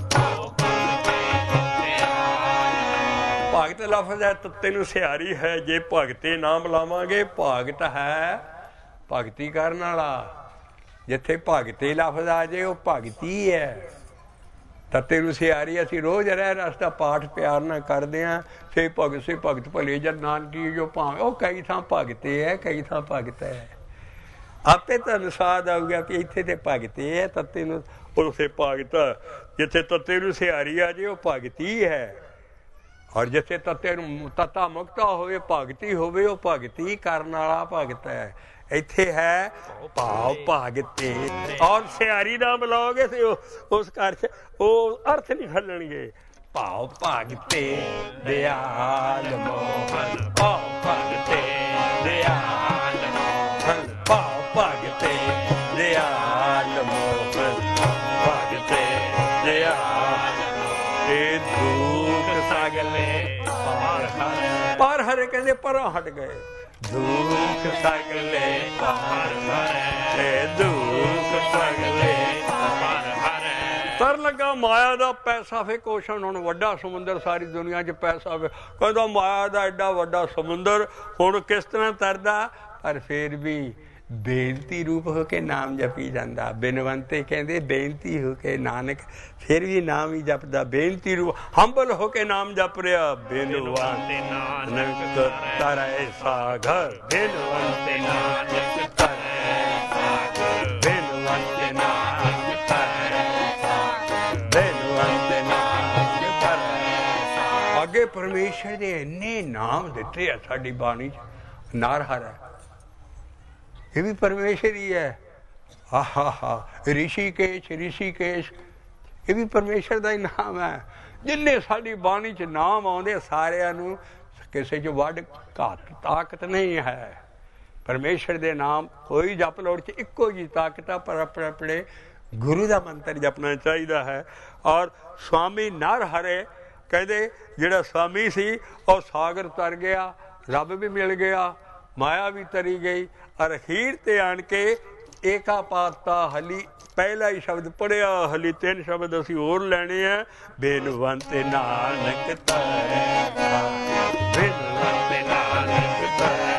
भगत लफ्ज है तत्ते नूं सिहारी है, जे भगते नाम लावांगे भगत है भगती करन वाला, जिथे भगते लफ्ज आ जाए वो भगती है। तत्ते नूं सिहारी असीं रोज़ रह रस दा पाठ प्यार नाल करदे हां, से भगत से भगत भले जन नानकी जो भावें वो कई थां भगते है कई थां भगत है। आपे तुहानूं स्वाद आऊगा कि इत्थे ते भगते है, तत्ते नूं उसे भगत, जिथे तत्ते नूं सिहारी आ जाए वो भगती है, और जिथे तत्ते नूं तत्ता मुक्ता होवे भगती होवे वो भगती करन वाला भगत है। इत्थे है भाव भागते, और सिहारी ना बुलाओगे तो उस घर च वो अर्थ नहीं फलणगे। भाव भागते दयाल मोहन, भाव भागते दयाल मोहन, भाव भागते दयाल मोहन, भागते दयाल दुख सगले पार हरे, पार हरे कहते परा हट गए, दुख सगले पार हरे, दुख सगले पार हरे। तर लगा माया दा पैसा फे कोशन, हुण वड्डा समुंदर सारी दुनिया च पैसा फे, कहदा माया दा एडा वड्डा समुंदर हुण किस तरह तरदा, पर फिर भी बेनती रूप होके नाम जपी जांदा। बिनवंते कहंदे बेनती होके नानक फिर भी नाम ही जपदा, बेनती रूप हंबल होके नाम जप रहा। बिनवंते नानक तरै सागर, बिनवंते नानक तरै सागर, बिनवंते नानक तरै सागर, बिनवंते नानक तरै सागर। अगे परमेश्वर दे इन्ने नाम दिते आ साडी बाणी च, नारहर है ये भी परमेश्वर ही है। हा हा हा ऋषिकेश, ऋषिकेश ये भी परमेश्वर का ही नाम है। जिन्ने साडी बाणी च नाम आउंदे सारिਆਂ ਨੂੰ ਕਿਸੇ ਚ ਵੱਡ ਘੱਟ ਤਾਕਤ नहीं है। परमेश्वर दे नाम कोई जप लोड़ च इक्को जी ताकत, पर अपने अपने गुरु का मंत्र जपना चाहिए है। और स्वामी नर हरे कहते जिहड़ा स्वामी सी और सागर तर गया, रब भी मिल गया, माया भी तरी गई, और हीर ते आन के एका पाता हली पहला ही शब्द पढ़िया, हली तीन शब्द असी होर लैने हैं। बिनवंते नानक तरै, बिनवंते नानक तरै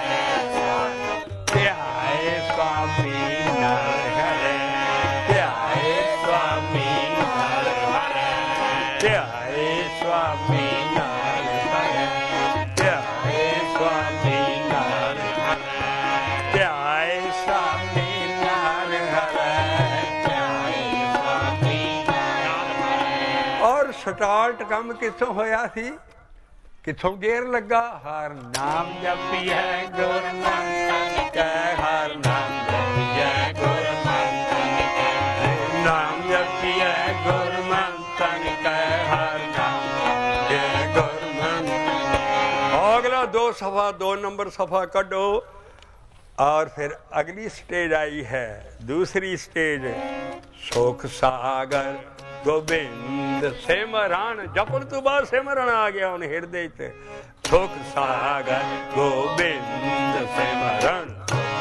ध्याए स्वामी नर हरे, ध्याए स्वामी नर हरे, ध्याए स्वामी नर हरे, ध्याए स्वामी नर हरे, ध्याए स्वामी नर हरे, ध्याए स्वामी नर हरे। और ਹੁਣ ਸਟਾਰਟ ਕੰਮ ਕਿੱਥੋਂ ਹੋਇਆ ਸੀ, ਕਿੱਥੋਂ ਗੇਰ ਲੱਗਾ? ਹਰ ਨਾਮ ਜਪੀਐ ਗੁਰਮਤਿ ਕੈ, ਹਰ ਨਾਮ ਜਪੀਐ ਗੁਰਮਤਿ ਕੈ, ਨਾਮ ਜਪੀਐ ਗੁਰਮਤਿ ਕੈ, ਹਰ ਨਾਮ ਜਪੀਐ ਗੁਰਮਤਿ। ਅਗਲਾ ਦੋ ਸਫਾ दो नंबर सफ़ा कढ़ो और फिर अगली स्टेज आई है, दूसरी स्टेज सुख सागर गोबिंद सिमरन। जपन तो बाद सिमरन आ गया उन हिरदे च, सुख सागर गोबिंद सिमरन।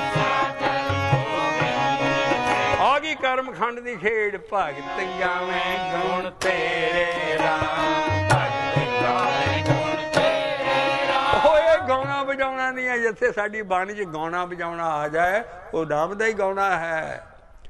आ गई कर्म खंड दी खेड़, भगत गावे गुण तेरे राम, ਗਾਉਣਾ ਵਜਾਉਣਾ ਨਹੀਂ ਹੈ। ਜਿੱਥੇ ਸਾਡੀ ਬਾਣੀ 'ਚ ਗਾਉਣਾ ਵਜਾਉਣਾ ਆ ਜਾਏ ਉਹ ਨਾਮ ਦਾ ਹੀ ਗਾਉਣਾ ਹੈ।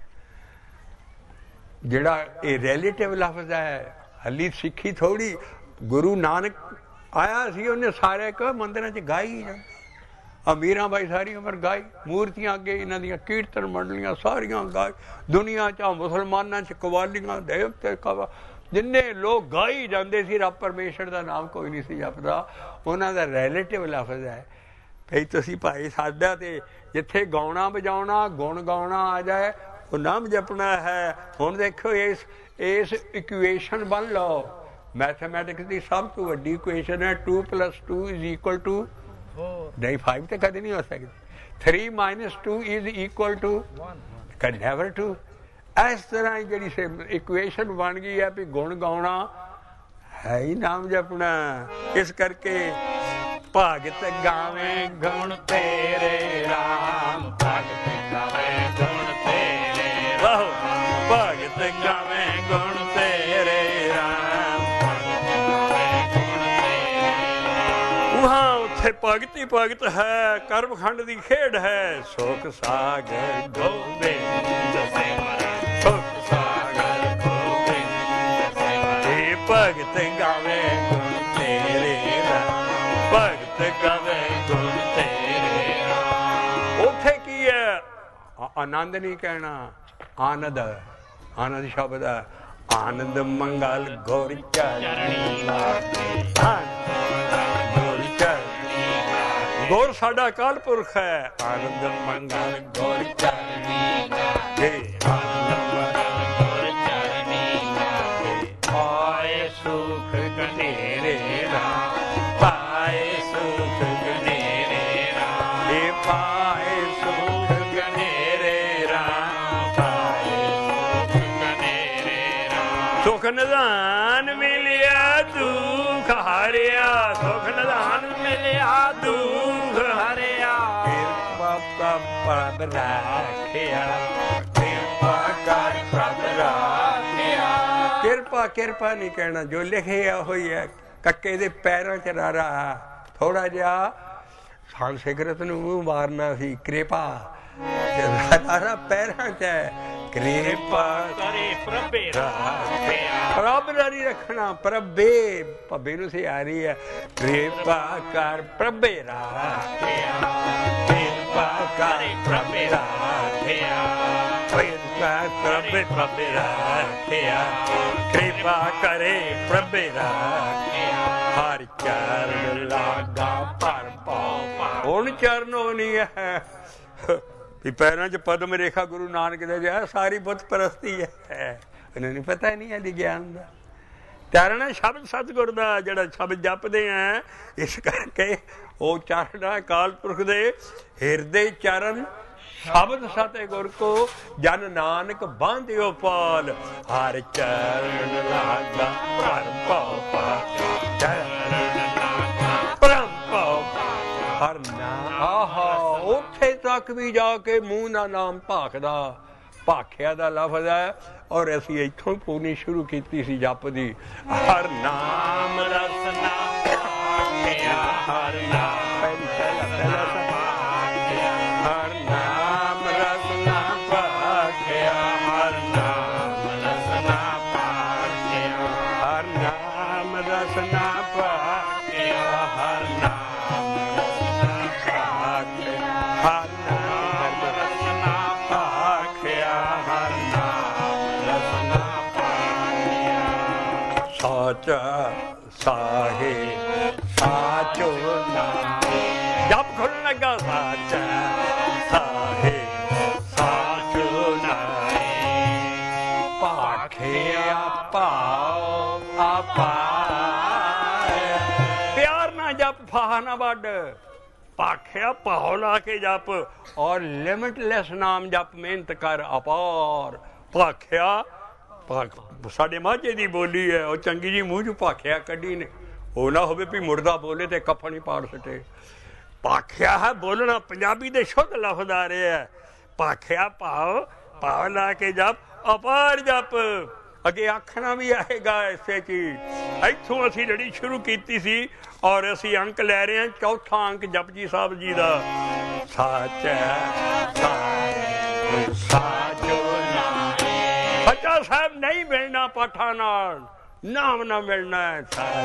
ਜਿਹੜਾ ਇਹ ਰਿਲੇਟਿਵ ਲਫ਼ਜ਼ ਹੈ, ਹਲੀ ਸਿੱਖੀ ਥੋੜੀ। ਗੁਰੂ ਨਾਨਕ ਆਇਆ ਸੀ, ਉਹਨੇ ਸਾਰੇ ਕ ਮੰਦਿਰਾਂ 'ਚ ਗਾਈ ਜਾਂਦੇ, ਅਮੀਰਾਂ ਬਾਈ ਸਾਰੀ ਉਮਰ ਗਾਈ, ਮੂਰਤੀਆਂ ਅੱਗੇ ਇਹਨਾਂ ਦੀਆਂ ਕੀਰਤਨ ਮੰਡਲੀਆਂ ਸਾਰੀਆਂ ਗਾਈ, ਦੁਨੀਆ 'ਚ ਮੁਸਲਮਾਨਾਂ 'ਚ ਕਵਾਲੀਆਂ ਦੇਵਤੇ ਕਵਾ, ਜਿੰਨੇ ਲੋਕ ਗਾਈ ਜਾਂਦੇ ਸੀ। ਰੱਬ ਪਰਮੇਸ਼ਰ ਦਾ ਨਾਮ ਕੋਈ ਨਹੀਂ ਸੀ ਜਪਦਾ, ਉਹਨਾਂ ਦਾ ਰਿਲੇਟਿਵ ਲਫ਼ਜ਼ ਹੈ। ਭਈ ਤੁਸੀਂ ਭਾਈ ਸਾਡਾ ਤੇ ਜਿੱਥੇ ਗਾਉਣਾ ਵਜਾਉਣਾ ਗੁਣ ਗਾਉਣਾ ਆ ਜਾਏ ਉਹ ਨਾਮ ਜਪਣਾ ਹੈ। ਹੁਣ ਦੇਖੋ ਇਸ ਇਸ ਇਕੁਏਸ਼ਨ ਬਣ ਲਓ। ਮੈਥਮੈਟਿਕਸ ਦੀ ਸਭ ਤੋਂ ਵੱਡੀ ਇਕੁਏਸ਼ਨ ਹੈ two plus two is equal to ਨਹੀਂ, ਫਾਈਵ ਤਾਂ ਕਦੇ ਨਹੀਂ ਹੋ ਸਕਦੀ। Three minus two is equal to can never two. ਇਸ ਤਰ੍ਹਾਂ ਹੀ ਜਿਹੜੀ ਇਕੁਏਸ਼ਨ ਬਣ ਗਈ ਹੈ ਵੀ ਗੁਣ ਗਾਉਣਾ ਹੈ ਹੀ ਨਾਮ ਜਪਣਾ। ਇਸ ਕਰਕੇ ਭਗਤ ਗਾਵੇ ਗੁਣ ਤੇਰੇ ਰਾਮ, ਭਗਤ ਗਾਵੇ ਗੁਣ ਤੇਰੇ ਰਾਮ, ਭਗਤ ਗਾਵੇ ਗੁਣ ਤੇਰੇ ਰਾਮ, ਵਹਾਂ ਉੱਥੇ ਭਗਤ ਹੀ ਭਗਤ ਹੈ, ਕਰਮ ਖੰਡ ਦੀ ਖੇਡ ਹੈ। ਸੁਖ ਸਾਗਰ ਗੋਬਿੰਦ ਸਿਮਰਨ, ਸੁਖ ਸਾਗਰ ਗੋਬਿੰਦ ਸਿਮਰਨ, ਭਗਤ ਗਾਵੇ ਗੁਣ ਤੇਰੇ ਰਾਮ, ਭਗਤ ਗਾਵੇ ਗੁਣ ਤੇਰੇ ਰਾਮ। ਉੱਥੇ ਕੀ ਹੈ? ਆਨੰਦ ਨਹੀਂ ਕਹਿਣਾ, ਆਨੰਦ। ਆਨੰਦ ਸ਼ਬਦ ਹੈ। ਆਨੰਦ ਮੰਗਲ ਗੁਰ ਚਰਣੀ ਲਾਗੇ, ਗੁਰ ਚਰਣੀ, ਗੁਰ ਸਾਡਾ ਕਾਲ ਪੁਰਖ ਹੈ। ਆਨੰਦ ਮੰਗਲ ਗੁਰ ਚਰਣੀ ਲਾਗੇ, ਆਨੰਦ ਮੰਗਲ ਗੁਰ ਚਰਣੀ ਲਾਗੇ, ਆਏ ਸੁਖ ਘਨੇਰੇ ਰਾਮ, ਪਾਏ ਸੁਖ ਘਨੇਰੇ ਰਾਮ, ਇਹ ਪਾਏ ਸੁਖ ਘਨੇਰੇ ਰਾਮ, ਪਾਏ ਸੁਖ ਘਨੇਰੇ ਰਾਮ। ਸੁਖ ਨਿਧਾਨ ਮਿਲਿਆ ਦੁਖ ਹਰਿਆ, ਸੁਖ ਨਿਧਾਨ ਮਿਲਿਆ ਦੁਖ ਹਰਿਆ, ਕਿਰਪਾ ਪ੍ਰਭ ਰਾਖਿਆ, ਕਿਰਪਾ ਕਰ ਪ੍ਰਭ ਰਾਖਿਆ। ਕਿਰਪਾ ਕਿਰਪਾ ਨਹੀਂ ਕਹਿਣਾ, ਜੋ ਲਿਖਿਆ ਹੋਈ ਹੈ। ਕੱਕੇ ਦੇ ਪੈਰਾਂ 'ਚ ਰਾਰਾ ਥੋੜਾ ਜਿਹਾ ਸੰਸਕ੍ਰਿਤ ਨੂੰ ਮੂੰਹ ਮਾਰਨਾ ਸੀ। ਕਿਰਪਾ ਰਾਰਾ ਪੈਰਾਂ 'ਚ ਹੈ। ਕਿਰਪਾ ਕਰੇ ਪ੍ਰਭੇ ਰਾਖਿਆ, ਪ੍ਰਭ ਦਾ ਨਹੀਂ ਰੱਖਣਾ, ਪ੍ਰਭੇ ਭੱਬੇ ਨੂੰ ਸੇ ਆ ਰਹੀ ਹੈ। ਕਿਰਪਾ ਕਰ ਪ੍ਰਭੇ ਰਾਖਿਆ, ਕਿਰਪਾ ਕਰ ਪ੍ਰਭੇ ਰਾਖਿਆ, ਕਿਰਪਾ ਪ੍ਰਭੇ ਪ੍ਰਭੇ ਰਾਖਿਆ, ਕਿਰਪਾ ਕਰੇ ਪ੍ਰਭੇ ਰਾਖਿਆ। ਹਰ ਚਰਨ ਲਾਗਾ ਭਰ ਪਾਉ, ਹੁਣ ਚਰਨ ਹੋਣੀ ਹੈ ਵੀ ਪੈਰਾਂ 'ਚ ਪਦਮ ਰੇਖਾ ਗੁਰੂ ਨਾਨਕ ਦੇ ਜਿਹਾ ਸਾਰੀ ਬੁੱਤ ਪ੍ਰਸਤੀ ਹੈ। ਇਹਨਾਂ ਨੂੰ ਪਤਾ ਨਹੀਂ ਹੈ ਗਿਆਨ ਦਾ। ਚਰਨ ਹੈ ਸ਼ਬਦ ਸਤਿਗੁਰ ਦਾ, ਜਿਹੜਾ ਸ਼ਬਦ ਜਪਦੇ ਆ। ਇਸ ਕਰਕੇ ਉਹ ਚਰਨ ਹੈ ਅਕਾਲ ਪੁਰਖ ਦੇ ਹਿਰਦੇ ਚਰਨ, ਸ਼ਬਦ ਸਤਿਗੁਰ ਕੋ ਜਨ ਨਾਨਕ ਬਾਂਧਿਓ ਪਾਲ। ਹਰ ਚਰਨ ਲਾਗਾ ਭਰ ਪਾਉ ਪਾਲ, ਚਰਨ ਲਾਗਾ ਪਰਮ ਪਾਉ ਹਰ ਨਾਮ। ਆਹਾ ਉੱਥੇ ਤੱਕ ਵੀ ਜਾ ਕੇ ਮੂੰਹ ਦਾ ਨਾਮ ਭਾਖਦਾ, ਭਾਖਿਆ ਦਾ ਲਫ਼ਜ਼ ਹੈ। ਔਰ ਅਸੀਂ ਇੱਥੋਂ ਪੂਰਨੀ ਸ਼ੁਰੂ ਕੀਤੀ ਸੀ ਜਪ ਦੀ। ਹਰ ਨਾਮ ਰਸਨਾ ਭਾਖਿਆ, ਹਰ ਨਾਮ ਹਰ ਨਾਮ ਰਸਨਾ ਭਾਖਿਆ, ਹਰ ਨਾਮ ਰਸਨਾ ਭਾਖਿਆ, ਹਰ ਨਾਮ ਰਸਨਾ ਭਾਖਿਆ, ਹਰ ਨਾਮ साचा साहे साचो नाम। जब खुल लगा साचा साहे साचो नाम। भाखिया भाव अपार। प्यार ना जप फाहा ना वड। भाखिया भाव ला के जप और लिमिटलेस नाम जप मेहनत कर अपार। भाखिया साडे माझे दी बोली है और चंगी जी मूँह चों भाखिया कढ़ी ने वो ना होवे भी मुर्दा बोले ते कफन ही पाड़ सटे। भाखिया है बोलना पंजाबी दे शुद्ध लफ्ज़ आ रहे है। भाखिया भाव भाव ला के जप अपार जप। अगे आखना भी आएगा इसे चीज। इत्थों असीं जड़ी शुरू कीती सी और असीं अंक लै रहे हैं चौथा अंक जपजी साहब जी दा। सच साचो सच्चा साहब नहीं मिलना पाठा नाल नाम ना मिलना है।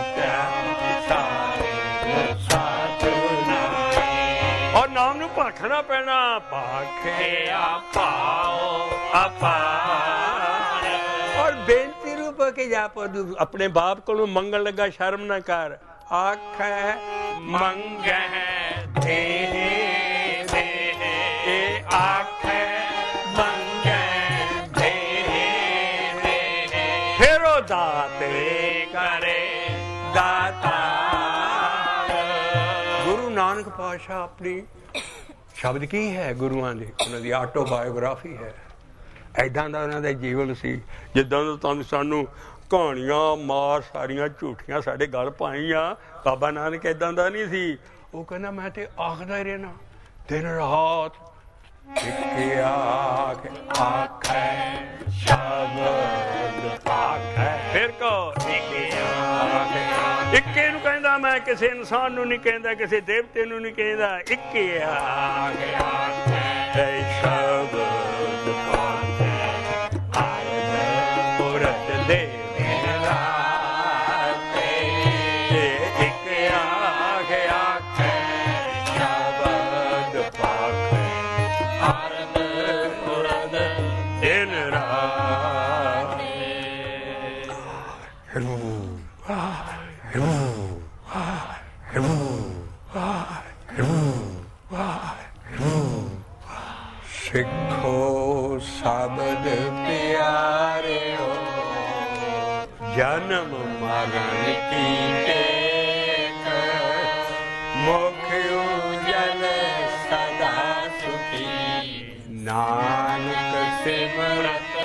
और नाम नू भाखना पैना। भाखिया भाव अपार। और बेनती रूप के जाप अपने बाप को मंगन लगा शर्म ना कर। आख मंगे दे दे आख दाते करे दाता। गुरु नानक पातशाह अपनी शब्द की है गुरुआं दी उन्हां दी आटोबायोग्राफी है। ऐदां दा उन्हां दा जीवन सी जिद्दां दा तुहानूं सानूं कहानियां मार सारियां झूठियां साडे गल पाईयां। बाबा नानक ऐदां दा नहीं सी। वो कहंदा मैं ते आखदा ही रहना दिन रात इक्के आख आखै शब्द आखै। फिर कहो इक्के आख। इक्के नूं कहंदा मैं किसी इंसान नूं नहीं कहंदा किसी देवते नूं नहीं कहंदा। इक्के आख आखै शब्द आखै पुरत दे मेरा इक्के आख आखै शब्द पाखै दिन रात। सिखो शब्द प्यारे हो जन्म मरण की टेक मुख